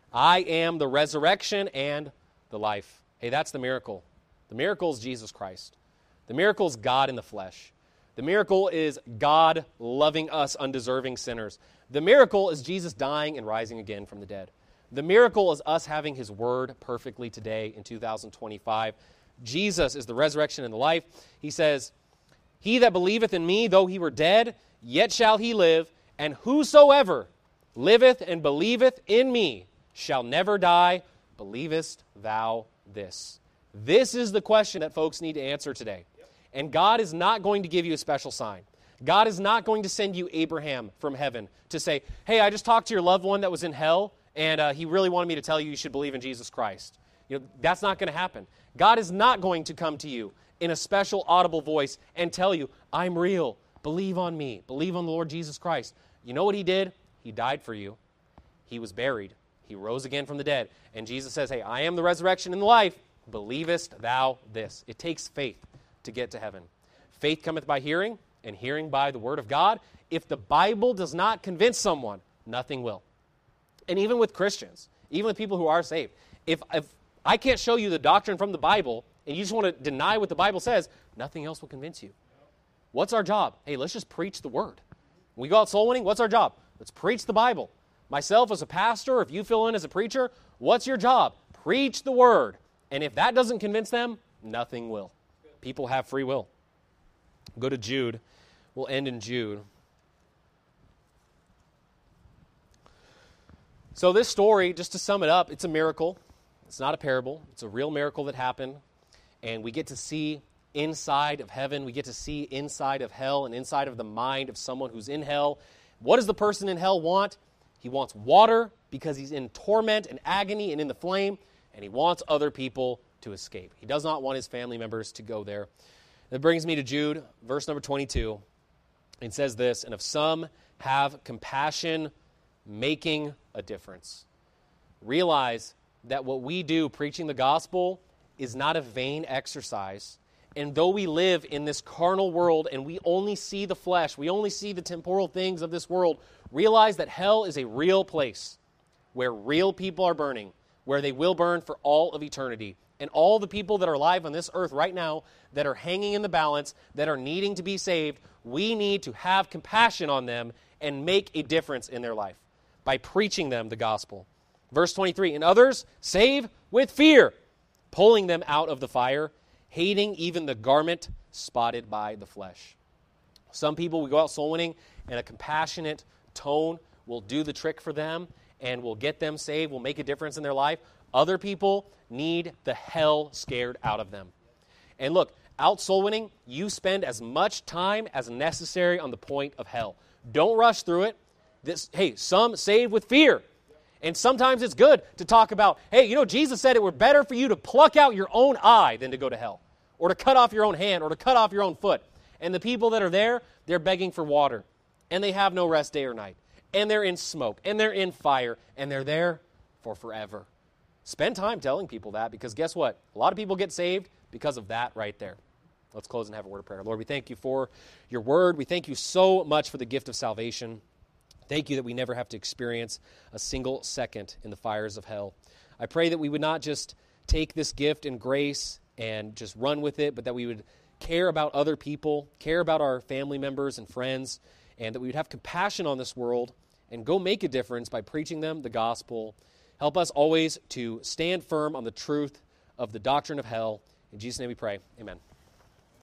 I am the resurrection and the life. Hey, that's the miracle. The miracle is Jesus Christ. The miracle is God in the flesh. The miracle is God loving us undeserving sinners. The miracle is Jesus dying and rising again from the dead. The miracle is us having his word perfectly today in 2025. Jesus is the resurrection and the life. He says, he that believeth in me, though he were dead, yet shall he live, and whosoever liveth and believeth in me shall never die. Believest thou this? This is the question that folks need to answer today. And God is not going to give you a special sign. God is not going to send you Abraham from heaven to say, hey, I just talked to your loved one that was in hell, and he really wanted me to tell you you should believe in Jesus Christ. That's not going to happen. God is not going to come to you in a special audible voice and tell you, I'm real. Believe on me. Believe on the Lord Jesus Christ. You know what he did? He died for you. He was buried. He rose again from the dead. And Jesus says, hey, I am the resurrection and the life. Believest thou this? It takes faith to get to heaven. Faith cometh by hearing, and hearing by the word of God. If the Bible does not convince someone, nothing will. And even with Christians, even with people who are saved, if I can't show you the doctrine from the Bible, and you just want to deny what the Bible says, nothing else will convince you. What's our job? Hey, let's just preach the word. When we go out soul winning, what's our job? Let's preach the Bible. Myself as a pastor, if you fill in as a preacher, what's your job? Preach the word. And if that doesn't convince them, nothing will. People have free will. Go to Jude. We'll end in Jude. So this story, just to sum it up, it's a miracle. It's not a parable. It's a real miracle that happened. And we get to see inside of heaven. We get to see inside of hell and inside of the mind of someone who's in hell. What does the person in hell want? He wants water because he's in torment and agony and in the flame. And he wants other people to escape. He does not want his family members to go there. That brings me to Jude, verse number 22. It says this, and if some have compassion, making a difference. Realize that what we do preaching the gospel is not a vain exercise. And though we live in this carnal world and we only see the flesh, we only see the temporal things of this world, realize that hell is a real place. where real people are burning, where they will burn for all of eternity. And all the people that are alive on this earth right now that are hanging in the balance, that are needing to be saved, we need to have compassion on them and make a difference in their life by preaching them the gospel. Verse 23, and others save with fear, pulling them out of the fire, hating even the garment spotted by the flesh. Some people, we go out soul winning, and a compassionate tone will do the trick for them and will get them saved, will make a difference in their life. Other people need the hell scared out of them. And look, out soul winning, you spend as much time as necessary on the point of hell. Don't rush through it. Some save with fear. And sometimes it's good to talk about, Jesus said it were better for you to pluck out your own eye than to go to hell, or to cut off your own hand, or to cut off your own foot. And the people that are there, they're begging for water, and they have no rest day or night, and they're in smoke, and they're in fire, and they're there for forever. Spend time telling people that, because guess what? A lot of people get saved because of that right there. Let's close and have a word of prayer. Lord, we thank you for your word. We thank you so much for the gift of salvation. Thank you that we never have to experience a single second in the fires of hell. I pray that we would not just take this gift and grace and just run with it, but that we would care about other people, care about our family members and friends, and that we would have compassion on this world and go make a difference by preaching them the gospel. Help us always to stand firm on the truth of the doctrine of hell. In Jesus' name we pray. Amen.